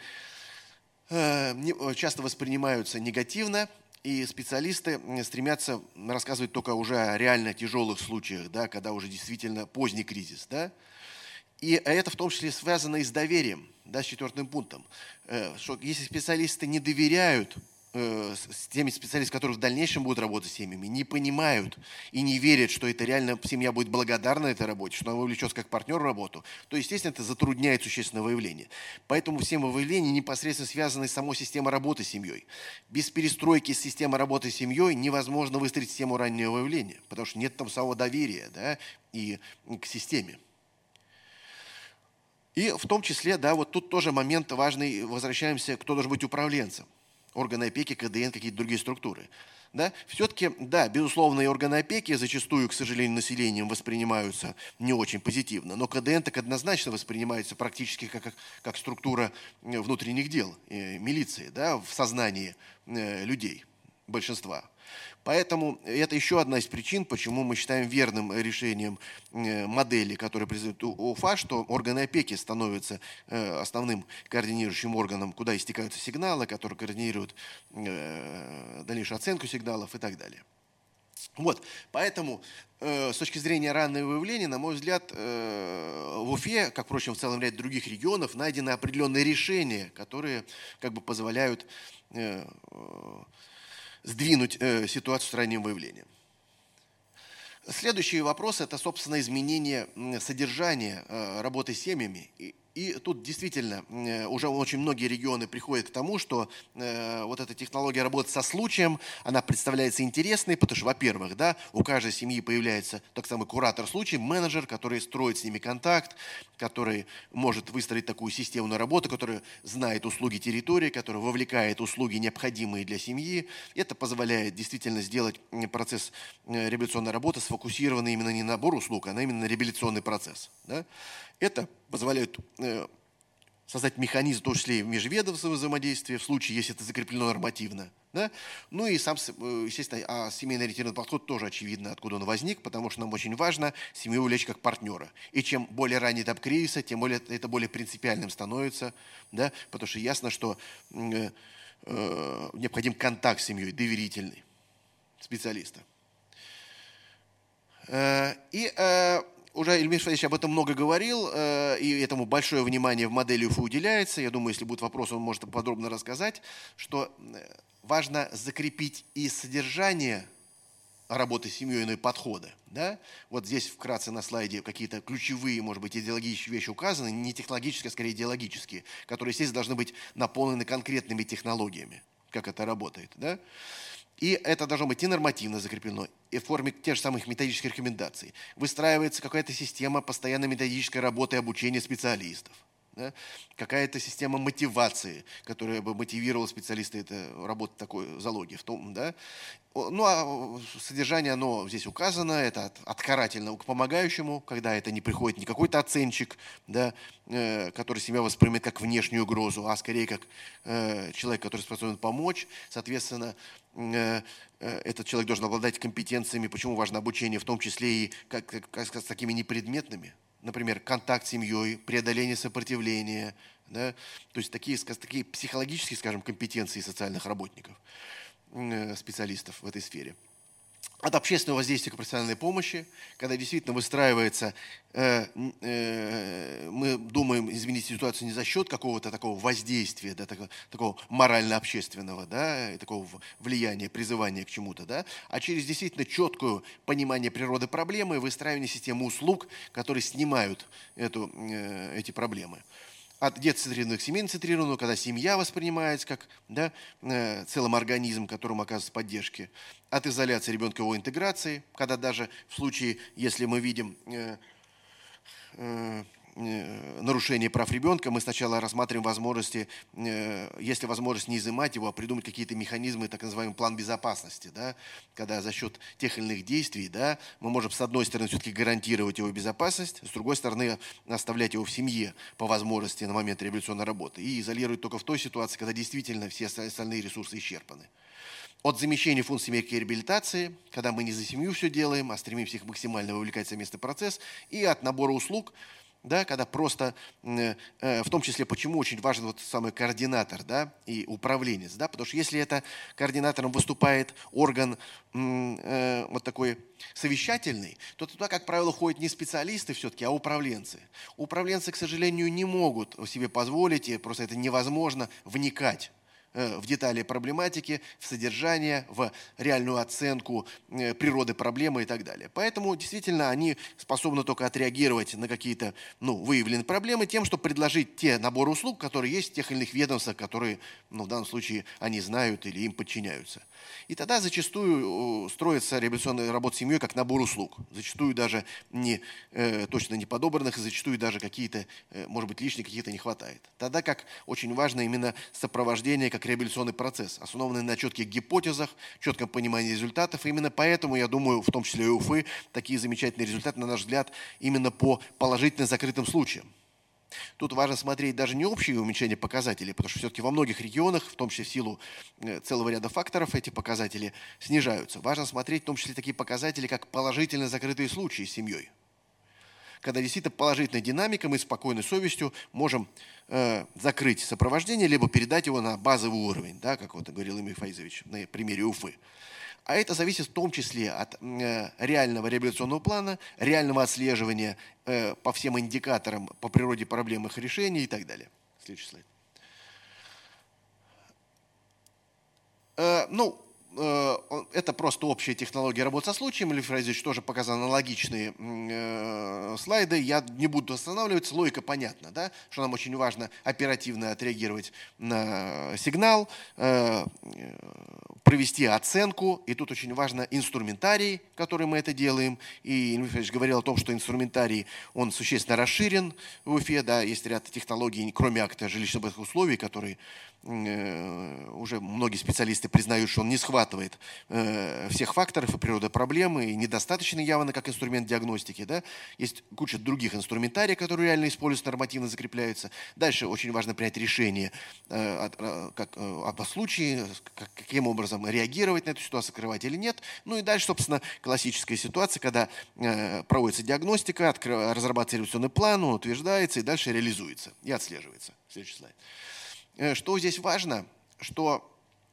э, не, часто воспринимаются негативно, и специалисты стремятся рассказывать только уже о реально тяжелых случаях, да, когда уже действительно поздний кризис. Да. И это в том числе связано и с доверием, да, с четвертым пунктом. Что если специалисты не доверяют с теми специалистами, которые в дальнейшем будут работать с семьями, не понимают и не верят, что это реально семья будет благодарна этой работе, что она вовлечется как партнер в работу, то, естественно, это затрудняет существенное выявление. Поэтому все выявления непосредственно связаны с самой системой работы с семьей. Без перестройки системы работы с семьей невозможно выстроить систему раннего выявления, потому что нет там самого доверия, да, и к системе. И в том числе, да, вот тут тоже момент важный, возвращаемся, кто должен быть управленцем. Органы опеки, ка дэ эн, какие-то другие структуры. Да? Все-таки, да, безусловно, и органы опеки зачастую, к сожалению, населением воспринимаются не очень позитивно, но ка дэ эн так однозначно воспринимается практически как, как, как структура внутренних дел, э, милиции, да, в сознании э, людей, большинства. Поэтому это еще одна из причин, почему мы считаем верным решением модели, которую презентует УФА, что органы опеки становятся основным координирующим органом, куда истекаются сигналы, которые координируют дальнейшую оценку сигналов и так далее. Вот, поэтому с точки зрения раннего выявления, на мой взгляд, в Уфе, как, впрочем, в целом ряде других регионов, найдены определенные решения, которые как бы позволяют сдвинуть э, ситуацию с ранним выявлением. Следующий вопрос – это, собственно, изменение содержания э, работы с семьями. И, и тут действительно э, уже очень многие регионы приходят к тому, что э, вот эта технология работы со случаем, она представляется интересной, потому что, во-первых, да, у каждой семьи появляется тот самый куратор случая, менеджер, который строит с ними контакт, который может выстроить такую системную работу, который знает услуги территории, который вовлекает услуги, необходимые для семьи. Это позволяет действительно сделать процесс реабилитационной работы сфокусированный именно не на набор услуг, а именно на реабилитационный процесс. Да? Это позволяет э, создать механизм, в том числе и межведомственного взаимодействия, в случае, если это закреплено нормативно. Да? Ну и сам, естественно, а семейно ориентированный подход тоже очевидно, откуда он возник, потому что нам очень важно семью увлечь как партнера. И чем более ранний этап кризиса, тем более это более принципиальным становится, да? Потому что ясно, что э, э, необходим контакт с семьей, доверительный специалиста. Э, и э, уже Ильмир Фадеевич об этом много говорил, э, и этому большое внимание в модели УФУ уделяется. Я думаю, если будут вопросы, он может подробно рассказать, что важно закрепить и содержание работы с семьей, но и подхода. Да? Вот здесь вкратце на слайде какие-то ключевые, может быть, идеологические вещи указаны, не технологические, а скорее идеологические, которые, естественно, должны быть наполнены конкретными технологиями, как это работает. Да? И это должно быть и нормативно закреплено, и в форме тех же самых методических рекомендаций. Выстраивается какая-то система постоянной методической работы и обучения специалистов. Да? Какая-то система мотивации, которая бы мотивировала специалиста это, работать такой залоги. В том, да? Ну, а содержание, оно здесь указано, это от, от карательного к помогающему, когда это не приходит не какой-то оценщик, да, э, который себя воспринимает как внешнюю угрозу, а скорее как э, человек, который способен помочь. Соответственно, э, э, этот человек должен обладать компетенциями, почему важно обучение, в том числе и как, как, как сказать, с такими непредметными. Например, контакт с семьей, преодоление сопротивления, да? То есть такие, такие психологические, скажем, компетенции социальных работников, специалистов в этой сфере. От общественного воздействия к профессиональной помощи, когда действительно выстраивается, э, э, мы думаем изменить ситуацию не за счет какого-то такого воздействия, да, такого, такого морально-общественного, да, такого влияния, призывания к чему-то, да, а через действительно четкое понимание природы проблемы и выстраивание системы услуг, которые снимают эту, э, эти проблемы. От детоцентрированного к семейно-центрированному, когда семья воспринимается как, да, э, целым организмом, которому оказывается поддержки. От изоляции ребенка его интеграции, когда даже в случае, если мы видим э, э, э, нарушение прав ребенка, мы сначала рассматриваем возможности, э, если возможность не изымать его, а придумать какие-то механизмы, так называемый план безопасности, да, когда за счет тех или иных действий, да, мы можем с одной стороны все-таки гарантировать его безопасность, с другой стороны оставлять его в семье по возможности на момент реабилитационной работы и изолировать только в той ситуации, когда действительно все остальные ресурсы исчерпаны. От замещения функций семейной реабилитации, когда мы не за семью все делаем, а стремимся их максимально вовлекать в совместный процесс, и от набора услуг, да, когда просто, э, э, в том числе, почему очень важен вот самый координатор, да, и управленец, да, потому что если это координатором выступает орган э, вот такой совещательный, то туда, как правило, ходят не специалисты все-таки, а управленцы. Управленцы, к сожалению, не могут себе позволить, и просто это невозможно вникать в детали проблематики, в содержание, в реальную оценку природы проблемы и так далее. Поэтому действительно они способны только отреагировать на какие-то ну, выявленные проблемы тем, чтобы предложить те наборы услуг, которые есть в тех или иных ведомствах, которые ну, в данном случае они знают или им подчиняются. И тогда зачастую строится реабилитационная работа с семьей как набор услуг. Зачастую даже не, э, точно не подобранных, и зачастую даже какие-то, э, может быть, лишних каких-то не хватает. Тогда как очень важно именно сопровождение как реабилитационный процесс, основанный на четких гипотезах, четком понимании результатов. И именно поэтому, я думаю, в том числе и УФы, такие замечательные результаты, на наш взгляд, именно по положительно закрытым случаям. Тут важно смотреть даже не общее уменьшение показателей, потому что все-таки во многих регионах, в том числе в силу целого ряда факторов, эти показатели снижаются. Важно смотреть в том числе такие показатели, как положительно закрытые случаи с семьей. Когда действительно положительная динамика, мы спокойной совестью можем э, закрыть сопровождение, либо передать его на базовый уровень, да, как вот говорил Эмиль Фаизович на примере Уфы. А это зависит в том числе от э, реального реабилитационного плана, реального отслеживания э, по всем индикаторам по природе проблем, их решения и так далее. Следующий слайд. Э, ну, это просто общая технология работы со случаем. Эмиль Фаизович тоже показал аналогичные э, слайды. Я не буду останавливаться. Логика понятна, да? Что нам очень важно оперативно отреагировать на сигнал, э, провести оценку. И тут очень важно инструментарий, который мы это делаем. И Эмиль Фаизович говорил о том, что инструментарий, он существенно расширен в Уфе. Да? Есть ряд технологий, кроме акта жилищно-бытовых условий, которые э, уже многие специалисты признают, что он не схватывает э, всех факторов и природы проблемы, и недостаточно явно как инструмент диагностики. Да? Есть куча других инструментариев, которые реально используются, нормативно закрепляются. Дальше очень важно принять решение э, э, как, э, об случае, как, каким образом реагировать на эту ситуацию, скрывать или нет. Ну и дальше, собственно, классическая ситуация, когда э, проводится диагностика, откры, разрабатывается реабилитационный план, он утверждается и дальше реализуется и отслеживается. Следующий слайд. Э, что здесь важно, что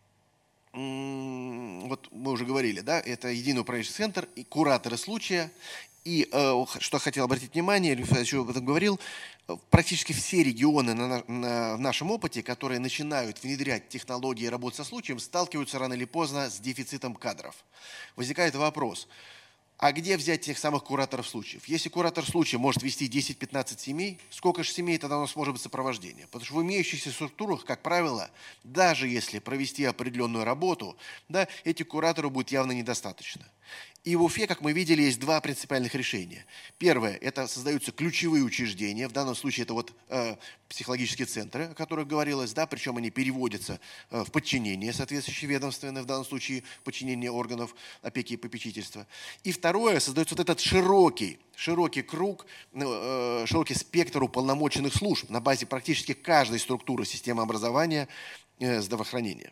вот мы уже говорили, да, это единый управляющий центр и кураторы случая. И э, что хотел обратить внимание, или еще об этом говорил, практически все регионы на, на, в нашем опыте, которые начинают внедрять технологии работы со случаем, сталкиваются рано или поздно с дефицитом кадров. Возникает вопрос, а где взять тех самых кураторов случаев? Если куратор случая может вести десять-пятнадцать семей, сколько же семей тогда у нас может быть сопровождение? Потому что в имеющихся структурах, как правило, даже если провести определенную работу, да, этих кураторов будет явно недостаточно. И в Уфе, как мы видели, есть два принципиальных решения. Первое – это создаются ключевые учреждения, в данном случае это вот э, психологические центры, о которых говорилось, да, причем они переводятся э, в подчинение соответствующие ведомственные, в данном случае подчинение органов опеки и попечительства. И второе – создается вот этот широкий, широкий круг, э, широкий спектр уполномоченных служб на базе практически каждой структуры системы образования, э, здравоохранения.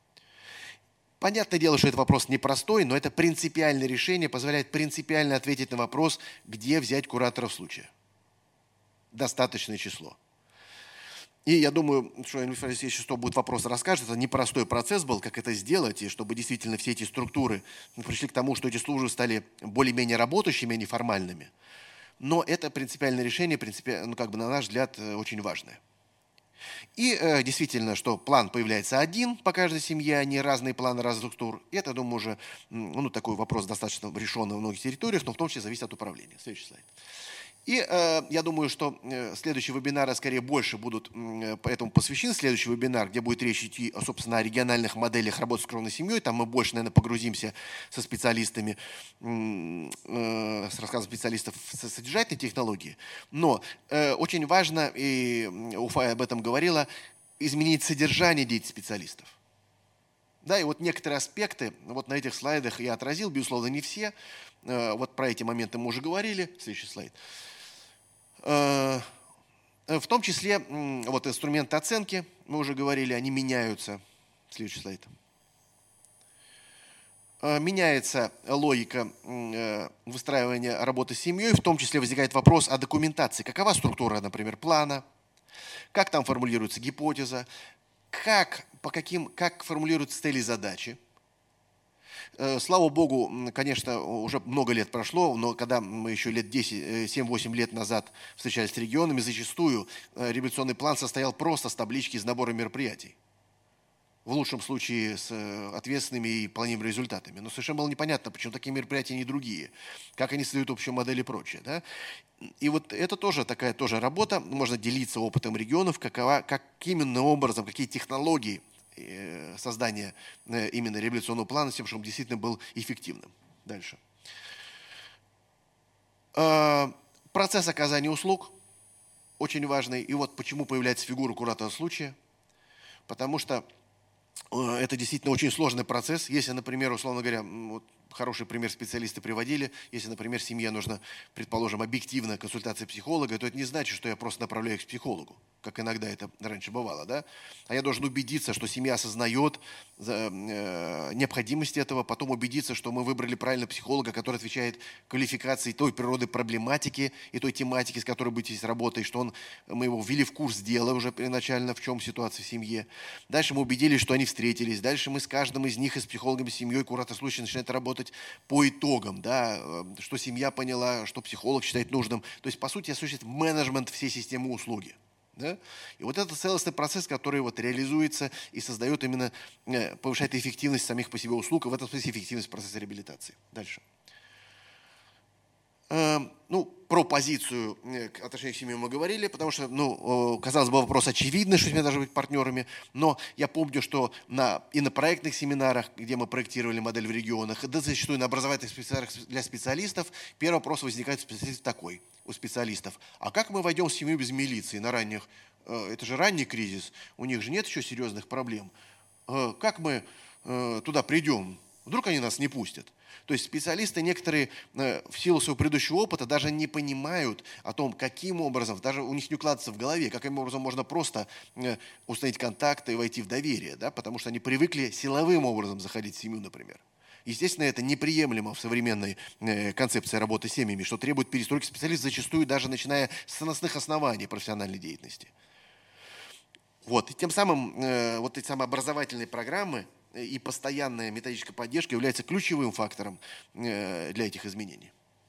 Понятное дело, что это вопрос непростой, но это принципиальное решение, позволяет принципиально ответить на вопрос, где взять кураторов случая. Достаточное число. И я думаю, что Эмиль Фаизович, если что, будет вопрос, расскажет. Это непростой процесс был, как это сделать, и чтобы действительно все эти структуры пришли к тому, что эти службы стали более-менее работающими, а не формальными. Но это принципиальное решение, принципиально, ну, как бы, на наш взгляд, очень важное. И э, действительно, что план появляется один по каждой семье, а не разные планы разных структур. И это, думаю, уже ну, такой вопрос достаточно решенный в многих территориях, но в том числе зависит от управления. Следующий слайд. И э, я думаю, что э, следующие вебинары скорее больше будут э, поэтому посвящены. Следующий вебинар, где будет речь идти, собственно, о региональных моделях работы с кровной семьей. Там мы больше, наверное, погрузимся со специалистами, э, с рассказом специалистов со содержательной технологии. Но э, очень важно, и Уфа об этом говорила, изменить содержание деятельности специалистов. Да, и вот некоторые аспекты, вот на этих слайдах я отразил, безусловно, не все. Э, вот про эти моменты мы уже говорили. Следующий слайд. В том числе вот инструменты оценки, мы уже говорили, они меняются. Следующий слайд. Меняется логика выстраивания работы с семьей, в том числе возникает вопрос о документации. Какова структура, например, плана, как там формулируется гипотеза, как, по каким, как формулируются цели и задачи. Слава богу, конечно, уже много лет прошло, но когда мы еще лет десять, семь-восемь лет назад встречались с регионами, зачастую реабилитационный план состоял просто с таблички из набора мероприятий. в лучшем случае с ответственными и планируемыми результатами. Но совершенно было непонятно, почему такие мероприятия не другие, как они создают общую модель и прочее. Да? И вот это тоже такая тоже работа, можно делиться опытом регионов, какова, как именно образом, какие технологии создания именно реабилитационного плана, с тем, чтобы он действительно был эффективным. Дальше. Процесс оказания услуг очень важный. И вот почему появляется фигура куратора случая. Потому что это действительно очень сложный процесс. Если, например, условно говоря, вот хороший пример специалисты приводили, если, например, семье нужно, предположим, объективная консультация психолога, то это не значит, что я просто направляю их к психологу, как иногда это раньше бывало, да? А я должен убедиться, что семья осознает э, необходимость этого, потом убедиться, что мы выбрали правильного психолога, который отвечает квалификации той природы проблематики и той тематики, с которой будете здесь работать, что он, мы его ввели в курс дела уже первоначально, в чем ситуация в семье. Дальше мы убедились, что они встретились. Дальше мы с каждым из них, и с психологами, с семьей, куратор случая начинает работать по итогам, да, что семья поняла, что психолог считает нужным. То есть, по сути, осуществляет менеджмент всей системы услуги. Да? И вот это целостный процесс, который вот реализуется и создает именно, повышает эффективность самих по себе услуг, и в этом смысле эффективность процесса реабилитации. Дальше. Ну, про позицию отношений к семье мы говорили, потому что, ну, казалось бы, вопрос очевидный, что семья должна быть партнерами, но я помню, что на, и на проектных семинарах, где мы проектировали модель в регионах, да зачастую на образовательных семинарах для специалистов, первый вопрос возникает у специалистов такой, у специалистов: а как мы войдем в семью без милиции на ранних, это же ранний кризис, у них же нет еще серьезных проблем, как мы туда придем, вдруг они нас не пустят? То есть специалисты некоторые в силу своего предыдущего опыта даже не понимают о том, каким образом, даже у них не укладывается в голове, каким образом можно просто установить контакты и войти в доверие, да, потому что они привыкли силовым образом заходить в семью, например. Естественно, это неприемлемо в современной концепции работы с семьями, что требует перестройки специалистов, зачастую даже начиная с наносных оснований профессиональной деятельности. Вот. И тем самым вот эти самые образовательные программы и постоянная методическая поддержка является ключевым фактором для этих изменений.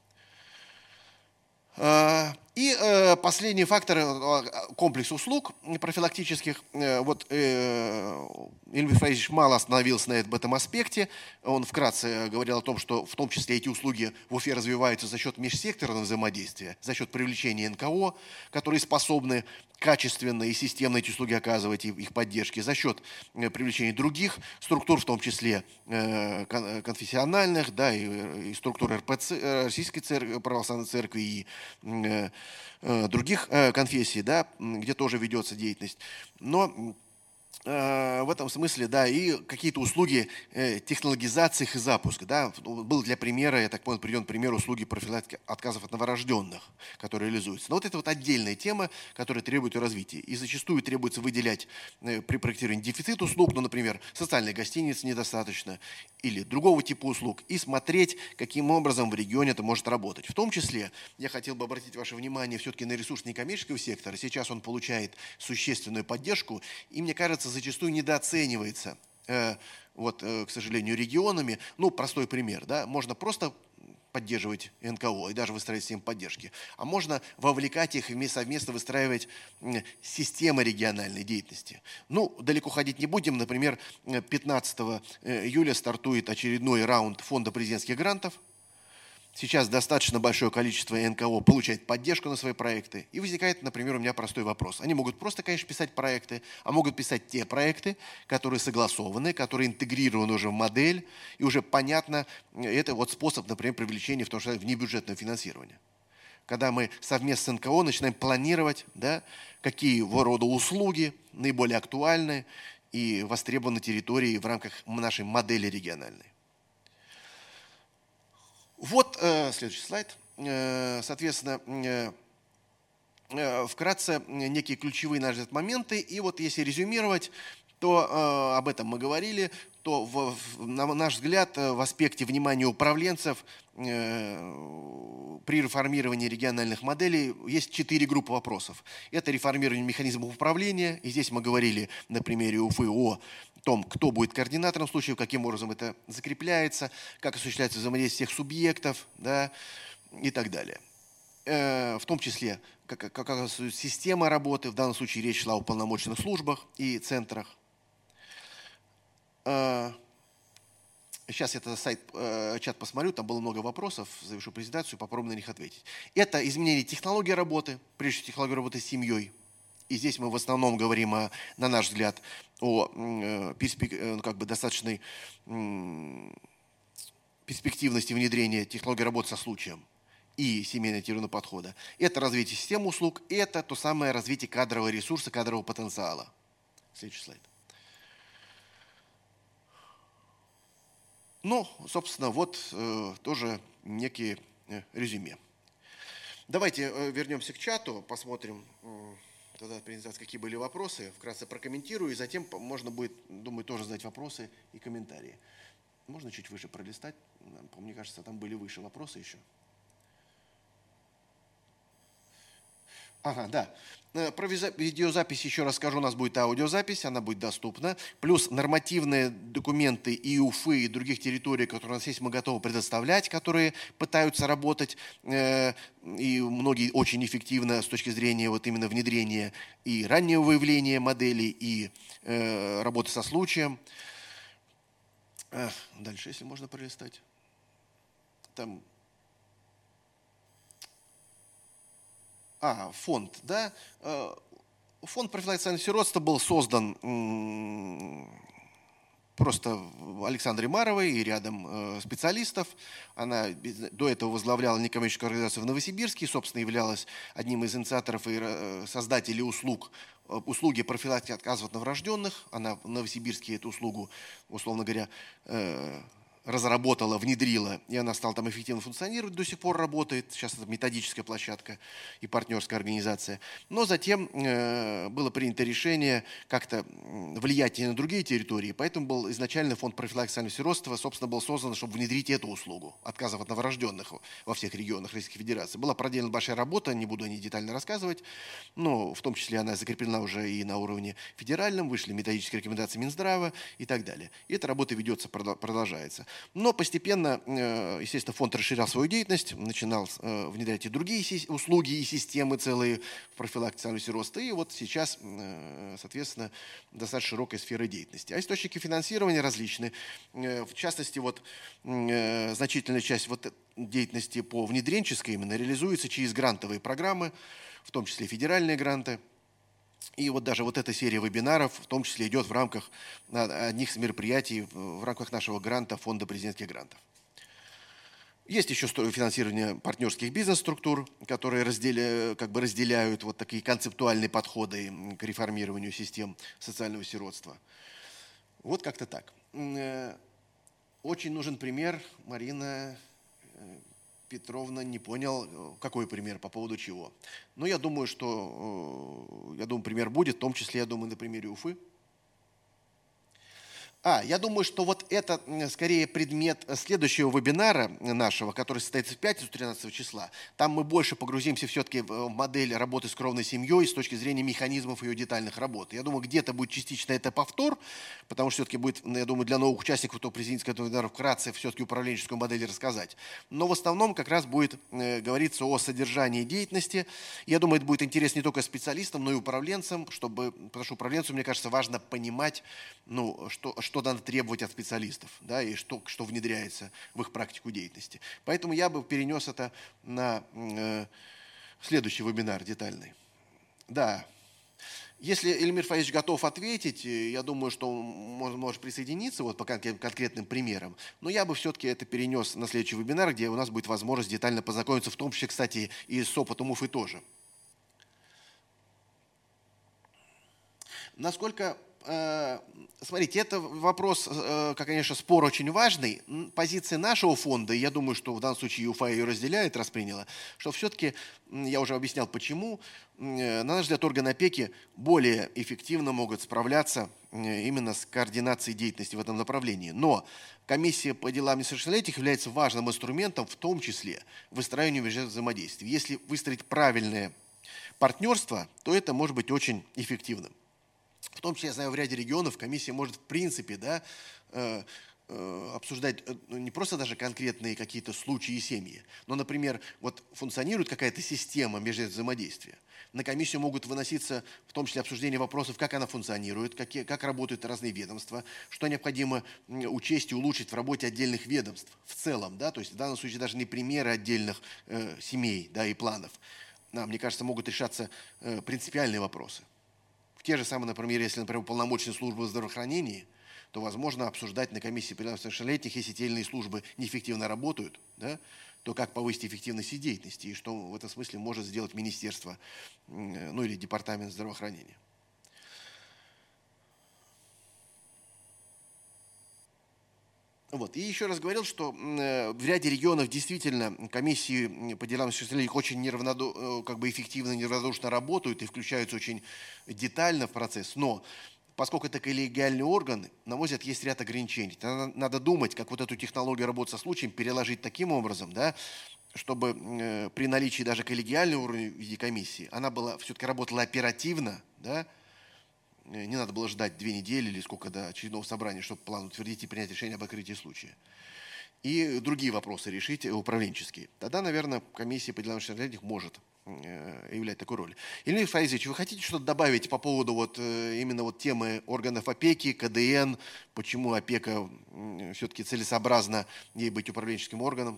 И последний фактор – комплекс услуг профилактических. Вот Илья Фаизович мало остановился на этом аспекте. Он вкратце говорил о том, что в том числе эти услуги в Уфе развиваются за счет межсекторного взаимодействия, за счет привлечения эн ка о, которые способны качественно и системно эти услуги оказывать и их поддержки, за счет привлечения других структур, в том числе конфессиональных, да, и, и структур эр пэ цэ, Российской церкви, Православной Церкви и э, э, других э, конфессий, да, где тоже ведется деятельность. Но в этом смысле, да, и какие-то услуги технологизации их и запуска, да, был для примера, я так понял, приведен пример услуги профилактики отказов от новорожденных, которые реализуются. Но вот это вот отдельная тема, которая требует развития. И зачастую требуется выделять при проектировании дефицит услуг, ну, например, социальной гостиницы недостаточно, или другого типа услуг, и смотреть, каким образом в регионе это может работать. В том числе я хотел бы обратить ваше внимание все-таки на ресурс некоммерческого сектора. Сейчас он получает существенную поддержку, и, мне кажется, зачастую недооценивается, э, вот, э, к сожалению, регионами. Ну, простой пример, да, можно просто поддерживать эн ка о и даже выстраивать систему поддержки, а можно вовлекать их и совместно выстраивать системы региональной деятельности. Ну, далеко ходить не будем. Например, пятнадцатого июля стартует очередной раунд фонда президентских грантов. Сейчас достаточно большое количество эн ка о получает поддержку на свои проекты. И возникает, например, у меня простой вопрос. Они могут просто, конечно, писать проекты, а могут писать те проекты, которые согласованы, которые интегрированы уже в модель, и уже понятно, это вот способ, например, привлечения в том числе внебюджетного финансирования. Когда мы совместно с эн ка о начинаем планировать, да, какие рода услуги наиболее актуальны и востребованы на территории в рамках нашей модели региональной. Вот э, следующий слайд. Э, соответственно, э, э, вкратце некие ключевые, на наш взгляд, моменты. И вот если резюмировать, то э, об этом мы говорили, то, в, в, на наш взгляд, в аспекте внимания управленцев э, при реформировании региональных моделей есть четыре группы вопросов. Это реформирование механизмов управления. И здесь мы говорили на примере Уфы о том, кто будет координатором в случае, каким образом это закрепляется, как осуществляется взаимодействие всех субъектов, да, и так далее. Э, в том числе, как, как система работы, в данном случае речь шла о полномочных службах и центрах. Сейчас это сайт, чат посмотрю, там было много вопросов, завершу презентацию, попробую на них ответить. Это изменение технологии работы, прежде всего технологии работы с семьей. И здесь мы в основном говорим, о, на наш взгляд, о перспек- как бы достаточной перспективности внедрения технологии работы со случаем и семейно-ориентированного подхода. Это развитие системы услуг, это то самое развитие кадрового ресурса, кадрового потенциала. Следующий слайд. Ну, собственно, вот э, тоже некие э, резюме. Давайте э, вернемся к чату, посмотрим э, тогда презентации, какие были вопросы, вкратце прокомментирую, и затем можно будет, думаю, тоже задать вопросы и комментарии. Можно чуть выше пролистать? Мне кажется, там были выше вопросы еще. Ага, да. Про видеозапись еще раз скажу, у нас будет аудиозапись, она будет доступна. Плюс нормативные документы и УФы, и других территорий, которые у нас есть, мы готовы предоставлять, которые пытаются работать, и многие очень эффективно с точки зрения вот именно внедрения и раннего выявления моделей, и работы со случаем. Дальше, если можно пролистать. Там... А, фонд, да. Фонд профилактики сиротства был создан просто Александрой Маровой и рядом специалистов. Она до этого возглавляла некоммерческую организацию в Новосибирске, собственно, являлась одним из инициаторов и создателей услуг, услуги профилактики отказов от новорожденных. Она в Новосибирске эту услугу, условно говоря, разработала, внедрила, и она стала там эффективно функционировать, до сих пор работает. Сейчас это методическая площадка и партнерская организация. Но затем э, было принято решение как-то влиять и на другие территории, поэтому был изначально фонд профилактики сексуального сиротства, собственно, был создан, чтобы внедрить эту услугу отказов от новорожденных во всех регионах Российской Федерации. Была проделана большая работа, не буду о ней детально рассказывать, но в том числе она закреплена уже и на уровне федеральном, вышли методические рекомендации Минздрава и так далее. И эта работа ведется, продолжается. Но постепенно, естественно, фонд расширял свою деятельность, начинал внедрять и другие услуги и системы целые в профилактике сексуального сиротства. И вот сейчас, соответственно, достаточно широкая сфера деятельности. А источники финансирования различны. В частности, вот значительная часть вот деятельности по внедренческой именно реализуется через грантовые программы, в том числе федеральные гранты. И вот даже вот эта серия вебинаров в том числе идет в рамках одних из мероприятий, в рамках нашего гранта, фонда президентских грантов. Есть еще финансирование партнерских бизнес-структур, которые разделяют, как бы разделяют вот такие концептуальные подходы к реформированию систем социального сиротства. Вот как-то так. Очень нужен пример, Марина Петровна не понял, какой пример, по поводу чего. Но я думаю, что, я думаю, пример будет, в том числе, я думаю, на примере Уфы. А, я думаю, что вот это скорее предмет следующего вебинара нашего, который состоится в пятницу, тринадцатого числа. Там мы больше погрузимся все-таки в модель работы с кровной семьей с точки зрения механизмов ее детальных работ. Я думаю, где-то будет частично это повтор, потому что все-таки будет, я думаю, для новых участников этого президентского вебинара вкратце все-таки управленческую модель рассказать. Но в основном как раз будет говориться о содержании деятельности. Я думаю, это будет интересно не только специалистам, но и управленцам, чтобы, потому что управленцу, мне кажется, важно понимать, ну, что, что что надо требовать от специалистов, да, и что, что внедряется в их практику деятельности. Поэтому я бы перенес это на э, следующий вебинар детальный. Да. Если Эльмир Фаисович готов ответить, я думаю, что он может присоединиться вот по конкретным примерам, но я бы все-таки это перенес на следующий вебинар, где у нас будет возможность детально познакомиться, в том числе, кстати, и с опытом Уфы тоже. Насколько... Смотрите, это вопрос, конечно, спор очень важный. Позиция нашего фонда, я думаю, что в данном случае УФА ее разделяет, расприняла, что все-таки, я уже объяснял почему, на наш взгляд, органы опеки более эффективно могут справляться именно с координацией деятельности в этом направлении. Но комиссия по делам несовершеннолетних является важным инструментом, в том числе выстраиванию международных взаимодействий. Если выстроить правильное партнерство, то это может быть очень эффективным. В том числе, я знаю, в ряде регионов комиссия может, в принципе, да, э, обсуждать э, ну, не просто даже конкретные какие-то случаи и семьи, но, например, вот функционирует какая-то система межвзаимодействия. На комиссию могут выноситься в том числе обсуждение вопросов, как она функционирует, какие, как работают разные ведомства, что необходимо м, учесть и улучшить в работе отдельных ведомств в целом, да, то есть в данном случае даже не примеры отдельных э, семей, да, и планов. Да, мне кажется, могут решаться э, принципиальные вопросы. В те же самые, например, если, например, уполномоченная служба здравоохранения, то возможно обсуждать на комиссии при несовершеннолетних, если те или иные службы неэффективно работают, да, то как повысить эффективность их деятельности и что в этом смысле может сделать министерство, ну или департамент здравоохранения. Вот. И еще раз говорил, что в ряде регионов действительно комиссии по делам несовершеннолетних очень неравнодушно, как бы эффективно, неравнодушно работают и включаются очень детально в процесс. Но поскольку это коллегиальный орган, на мой взгляд, есть ряд ограничений. Надо, надо думать, как вот эту технологию работы со случаем переложить таким образом, да, чтобы э, при наличии даже коллегиального уровня в виде комиссии она была, все-таки работала оперативно, да, не надо было ждать две недели или сколько до очередного собрания, чтобы план утвердить и принять решение об открытии случая. И другие вопросы решить, управленческие. Тогда, наверное, комиссия по делам несовершеннолетних может являть такую роль. Ильмир Фаизович, вы хотите что-то добавить по поводу вот, именно вот темы органов опеки, ка дэ эн, почему опека все-таки целесообразно ей быть управленческим органом?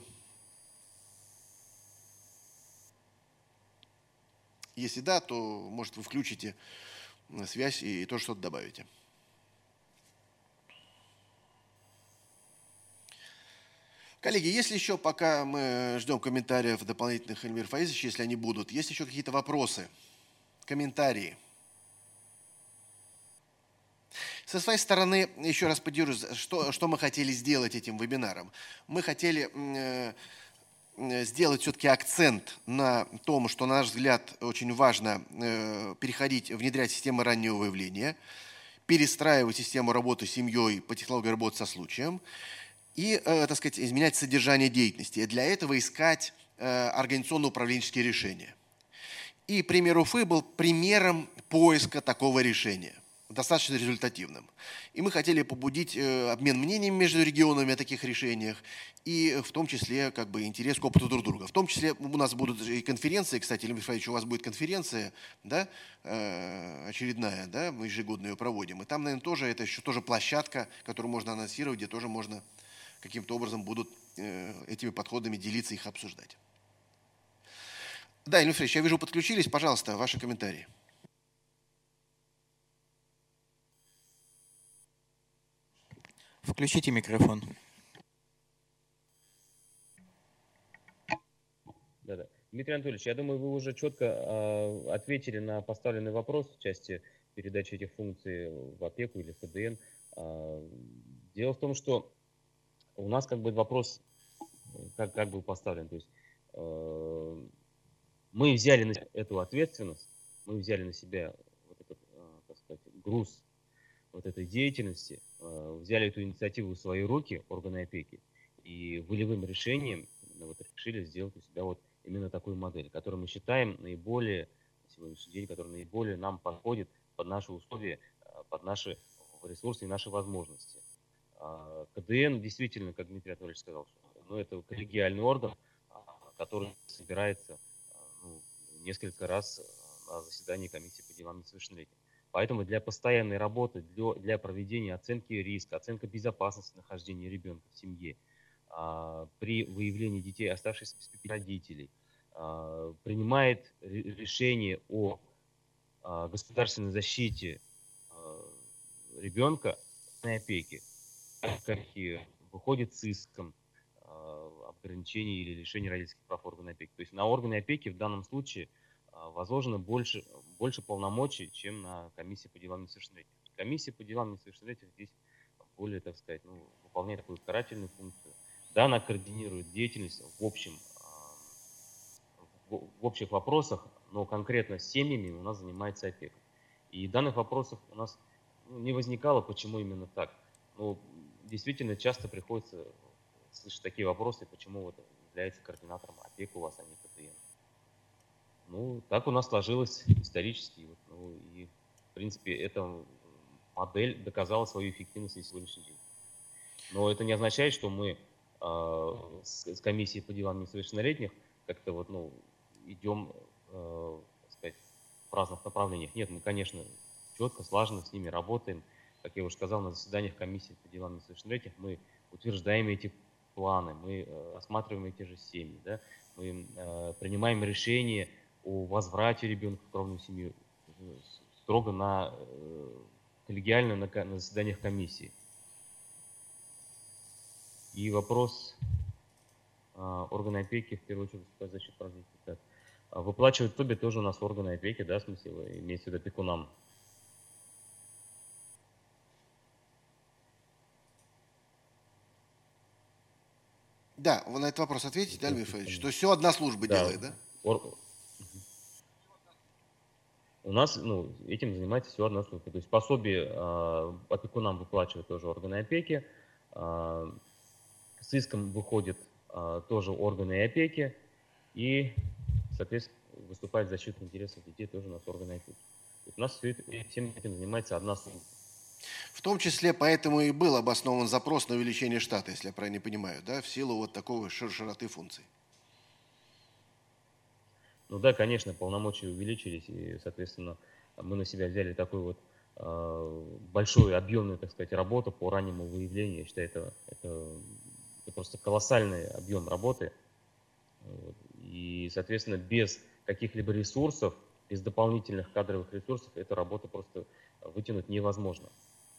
Если да, то, может, вы включите связь и тоже что-то добавите. Коллеги, есть ли еще, пока мы ждем комментариев дополнительных, Ильмир Фаизович, если они будут, есть еще какие-то вопросы, комментарии? Со своей стороны, еще раз поделюсь, что, что мы хотели сделать этим вебинаром. Мы хотели э, сделать все-таки акцент на том, что, на наш взгляд, очень важно э, переходить, внедрять систему раннего выявления, перестраивать систему работы с семьей по технологии работы со случаем и, э, так сказать, изменять содержание деятельности. И для этого искать э, организационно-управленческие решения. И пример Уфы был примером поиска такого решения, достаточно результативным. И мы хотели побудить э, обмен мнениями между регионами о таких решениях, и в том числе как бы, интерес к опыту друг друга. В том числе у нас будут и конференции, кстати, Ильмир Фаидович, у вас будет конференция, да, э, очередная, да, мы ежегодно ее проводим. И там, наверное, тоже это еще тоже площадка, которую можно анонсировать, где тоже можно каким-то образом будут э, этими подходами делиться, их обсуждать. Да, Ильмир Фаидович, я вижу, подключились. Пожалуйста, ваши комментарии. Включите микрофон. Да-да. Дмитрий Анатольевич, я думаю, вы уже четко э, ответили на поставленный вопрос в части передачи этих функций в опеку или в ка дэ эн. Э, дело в том, что у нас как бы вопрос как, как был поставлен. То есть, э, мы взяли на себя эту ответственность, мы взяли на себя вот этот, э, так сказать, груз вот этой деятельности, э, взяли эту инициативу в свои руки, органы опеки, и волевым решением вот, решили сделать у себя вот именно такую модель, которую мы считаем наиболее, на сегодняшний день, которая наиболее нам подходит под наши условия, под наши ресурсы и наши возможности. ка дэ эн действительно, как Дмитрий Анатольевич сказал, ну, это коллегиальный орган, который собирается ну, несколько раз на заседании комиссии по делам несовершеннолетних. Поэтому для постоянной работы, для, для проведения оценки риска, оценки безопасности нахождения ребенка в семье, а, при выявлении детей, оставшихся без попечения родителей, а, принимает решение о а, государственной защите а, ребенка на опеке, как и выходит с иском а, об ограничении или лишении родительских прав органа опеки. То есть на органы опеки в данном случае возложено больше, больше полномочий, чем на комиссии по делам несовершеннолетних. Комиссия по делам несовершеннолетних здесь более, так сказать, ну, выполняет такую карательную функцию. Да, она координирует деятельность в общем, в, в общих вопросах, но конкретно с семьями у нас занимается опека. И данных вопросов у нас ну, не возникало, почему именно так. Ну, действительно, часто приходится слышать такие вопросы, почему вот является координатором опеки у вас, а не ка дэ эн. Ну, так у нас сложилось исторически. Ну, и, в принципе, эта модель доказала свою эффективность на сегодняшний день. Но это не означает, что мы э, с, с комиссией по делам несовершеннолетних как-то вот, ну, идем, э, так сказать, в разных направлениях. Нет, мы, конечно, четко, слаженно с ними работаем. Как я уже сказал, на заседаниях комиссии по делам несовершеннолетних мы утверждаем эти планы, мы э, осматриваем эти же семьи, да? Мы э, принимаем решение о возврате ребенка в кровную семью э, строго на э, коллегиально на, на заседаниях комиссии. И вопрос э, органа опеки, в первую очередь, защиты прав детей. Выплачивать ТОБИ тоже у нас органы опеки, да, в смысле, вы имеете в виду опекунам? Да, вы на этот вопрос ответите, Альберт Федорович, что все одна служба да. делает, да? Ор... У нас, ну, этим занимается все одна служба. То есть пособие э, опекунам выплачивают тоже органы опеки, э, с иском выходят э, тоже органы опеки, и, соответственно, выступает в защиту интересов детей тоже у нас органы опеки. У нас все это, всем этим занимается одна служба. В том числе поэтому и был обоснован запрос на увеличение штата, если я правильно понимаю, да, в силу вот такого широты функций. Ну да, конечно, полномочия увеличились, и, соответственно, мы на себя взяли такую вот э, большую, объемную, так сказать, работу по раннему выявлению. Я считаю, это, это, это просто колоссальный объем работы. И, соответственно, без каких-либо ресурсов, без дополнительных кадровых ресурсов эту работу просто вытянуть невозможно.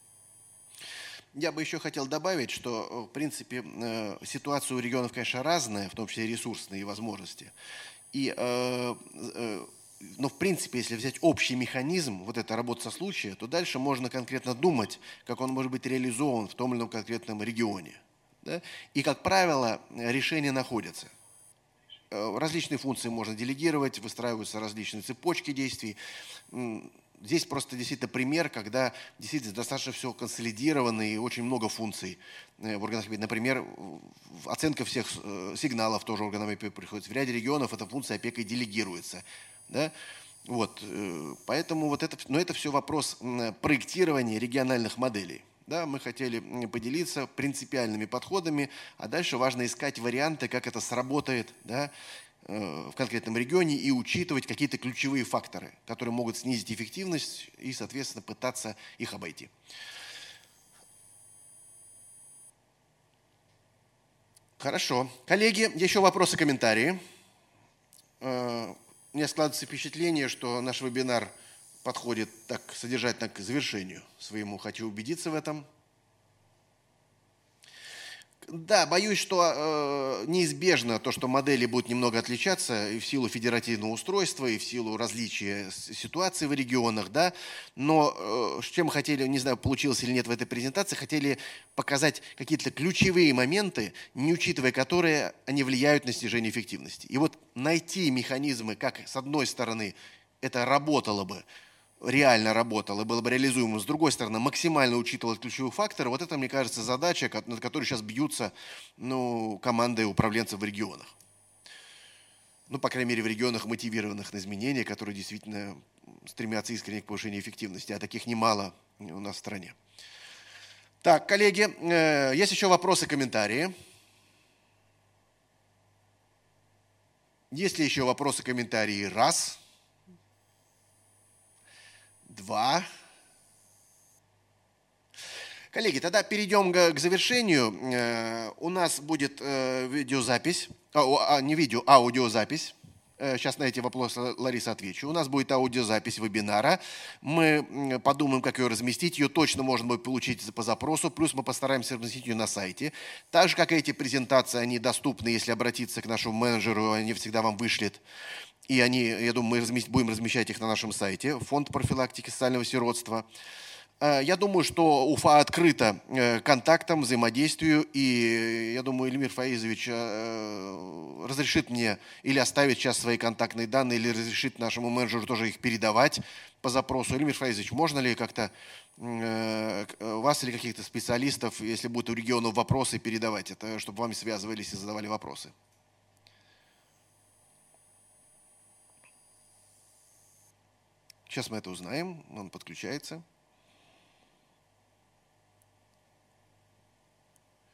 Я бы еще хотел добавить, что, в принципе, ситуация у регионов, конечно, разная, в том числе и ресурсные возможности. И, но, в принципе, если взять общий механизм, вот эта работа со случая, то дальше можно конкретно думать, как он может быть реализован в том или ином конкретном регионе. Да? И, как правило, решения находятся. Различные функции можно делегировать, выстраиваются различные цепочки действий. Здесь просто действительно пример, когда действительно достаточно все консолидировано и очень много функций в органах опеки. Например, оценка всех сигналов тоже органам опеки приходится. В ряде регионов эта функция опекой делегируется. Да? Вот, поэтому вот это, но это все вопрос проектирования региональных моделей. Да, мы хотели поделиться принципиальными подходами, а дальше важно искать варианты, как это сработает, да, в конкретном регионе и учитывать какие-то ключевые факторы, которые могут снизить эффективность и, соответственно, пытаться их обойти. Хорошо. Коллеги, еще вопросы, комментарии? У меня складывается впечатление, что наш вебинар подходит так содержательно к завершению своему. Хочу убедиться в этом. Да, боюсь, что э, неизбежно то, что модели будут немного отличаться и в силу федеративного устройства, и в силу различия ситуации в регионах, да, но э, чем хотели, не знаю, получилось или нет в этой презентации, хотели показать какие-то ключевые моменты, не учитывая которые они влияют на снижение эффективности. И вот найти механизмы, как с одной стороны это работало бы, реально работало и было бы реализуемо, с другой стороны, максимально учитывать ключевые факторы, вот это, мне кажется, задача, над которой сейчас бьются ну, команды управленцев в регионах. Ну, по крайней мере, в регионах, мотивированных на изменения, которые действительно стремятся искренне к повышению эффективности, а таких немало у нас в стране. Так, коллеги, есть еще вопросы, комментарии? Есть ли еще вопросы, комментарии? Раз. Два. Коллеги, тогда перейдем к завершению. У нас будет видеозапись, а, не видео, а аудиозапись. Сейчас на эти вопросы, Лариса, отвечу. У нас будет аудиозапись вебинара. Мы подумаем, как ее разместить. Ее точно можно будет получить по запросу. Плюс мы постараемся разместить ее на сайте. Так же, как и эти презентации, они доступны, если обратиться к нашему менеджеру, они всегда вам вышлют. И они, я думаю, мы размест, будем размещать их на нашем сайте, Фонд профилактики социального сиротства. Я думаю, что УФА открыта к контактам, взаимодействию, и я думаю, Эльмир Фаизович разрешит мне или оставить сейчас свои контактные данные, или разрешит нашему менеджеру тоже их передавать по запросу. Эльмир Фаизович, можно ли как-то вас или каких-то специалистов, если будут у регионов вопросы, передавать это, чтобы вами связывались и задавали вопросы? Сейчас мы это узнаем, он подключается.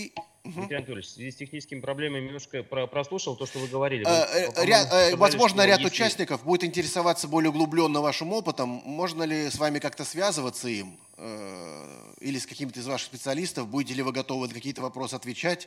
И... Дмитрий Анатольевич, в связи с техническими проблемами немножко прослушал то, что вы говорили. Вы, вы, ряд, сказали, возможно, ряд если... участников будет интересоваться более углубленно вашим опытом. Можно ли с вами как-то связываться им? Или с каким-то из ваших специалистов? Будете ли вы готовы на какие-то вопросы отвечать?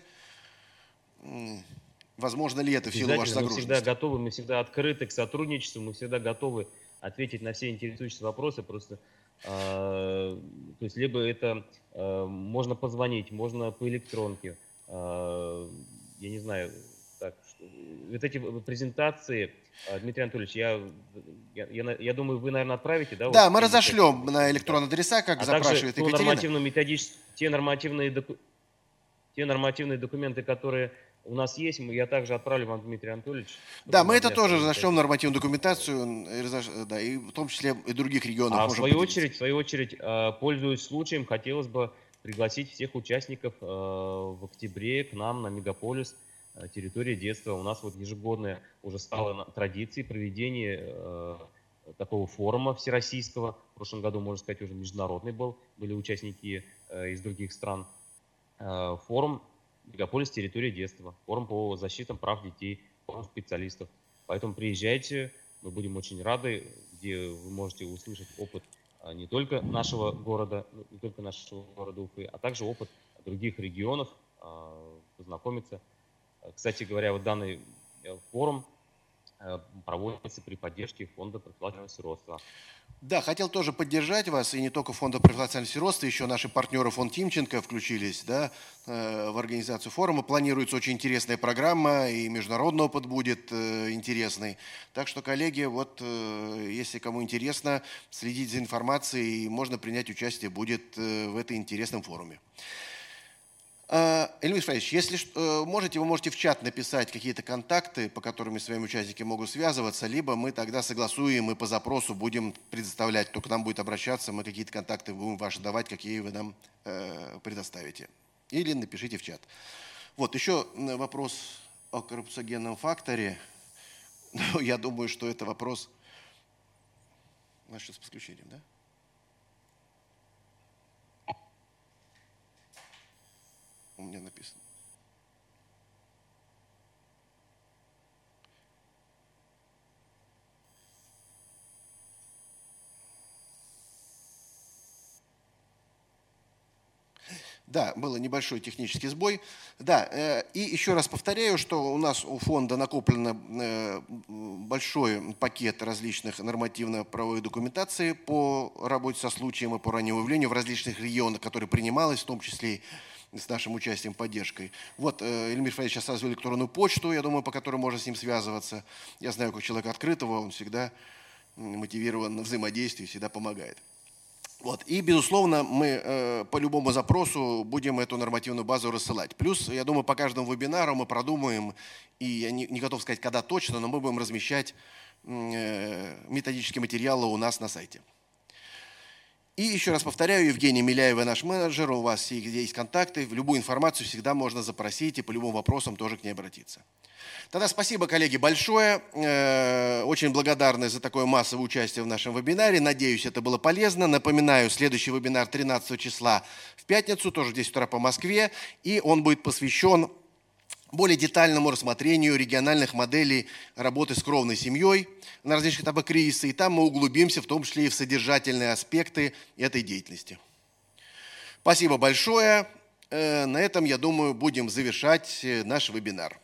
Возможно ли это в силу вашей загруженности? Мы всегда готовы, мы всегда открыты к сотрудничеству, мы всегда готовы ответить на все интересующие вопросы. Просто, э, то есть, либо это э, можно позвонить, можно по электронке. Э, я не знаю, так, что, вот эти презентации, э, Дмитрий Анатольевич, я, я, я, я думаю, вы, наверное, отправите, да? Да, вот, мы разошлем на электронные адреса, как а запрашивает также Екатерина. Нормативно-методические, те нормативные документы, те нормативные документы, которые у нас есть, я также отправлю вам, Дмитрий Анатольевич. Да, мы это тоже разошлем нормативную документацию, да, и в том числе и других регионов. А в свою очередь, в свою очередь, пользуясь случаем, хотелось бы пригласить всех участников в октябре к нам на Мегаполис «Территория детства». У нас вот ежегодная уже стала традицией проведения такого форума всероссийского. В прошлом году, можно сказать, уже международный был, были участники из других стран. Форум «Мегаполис. Территория детства», форум по защите прав детей, форум специалистов. Поэтому приезжайте, мы будем очень рады, где вы можете услышать опыт не только нашего города, не только нашего города Уфы, а также опыт других регионов, познакомиться. Кстати говоря, вот данный форум проводится при поддержке фонда профилактики сиротства. Да, хотел тоже поддержать вас, и не только фонда профилактики сиротства, еще наши партнеры фонд Тимченко включились, да, в организацию форума. Планируется очень интересная программа, и международный опыт будет интересный. Так что, коллеги, вот если кому интересно, следить за информацией, можно принять участие будет в этом интересном форуме. Эльмир Фаисович, если можете, вы можете в чат написать какие-то контакты, по которым с вами участники могут связываться, либо мы тогда согласуем и по запросу будем предоставлять, кто к нам будет обращаться, мы какие-то контакты будем ваши давать, какие вы нам э, предоставите. Или напишите в чат. Вот, еще вопрос о коррупциогенном факторе. Я думаю, что это вопрос... У нас сейчас с подключением, да? У меня написано. Да, был небольшой технический сбой. Да, э, и еще раз повторяю, что у нас у фонда накоплено э, большой пакет различных нормативно-правовой документации по работе со случаем и по раннему выявлению в различных регионах, которые принималось, в том числе и с нашим участием, поддержкой. Вот э, Эльмир Фаисович сейчас развил электронную почту, я думаю, по которой можно с ним связываться. Я знаю, как человек открытого, он всегда мотивирован на взаимодействие, всегда помогает. Вот. И, безусловно, мы э, по любому запросу будем эту нормативную базу рассылать. Плюс, я думаю, по каждому вебинару мы продумаем, и я не, не готов сказать, когда точно, но мы будем размещать э, методические материалы у нас на сайте. И еще раз повторяю, Евгений Миляева, наш менеджер, у вас есть контакты, любую информацию всегда можно запросить и по любым вопросам тоже к ней обратиться. Тогда спасибо, коллеги, большое. Очень благодарны за такое массовое участие в нашем вебинаре. Надеюсь, это было полезно. Напоминаю, следующий вебинар тринадцатого числа в пятницу, тоже в десять утра по Москве. И он будет посвящен более детальному рассмотрению региональных моделей работы с кровной семьей на различных этапах кризиса. И там мы углубимся, в том числе и в содержательные аспекты этой деятельности. Спасибо большое. На этом, я думаю, будем завершать наш вебинар.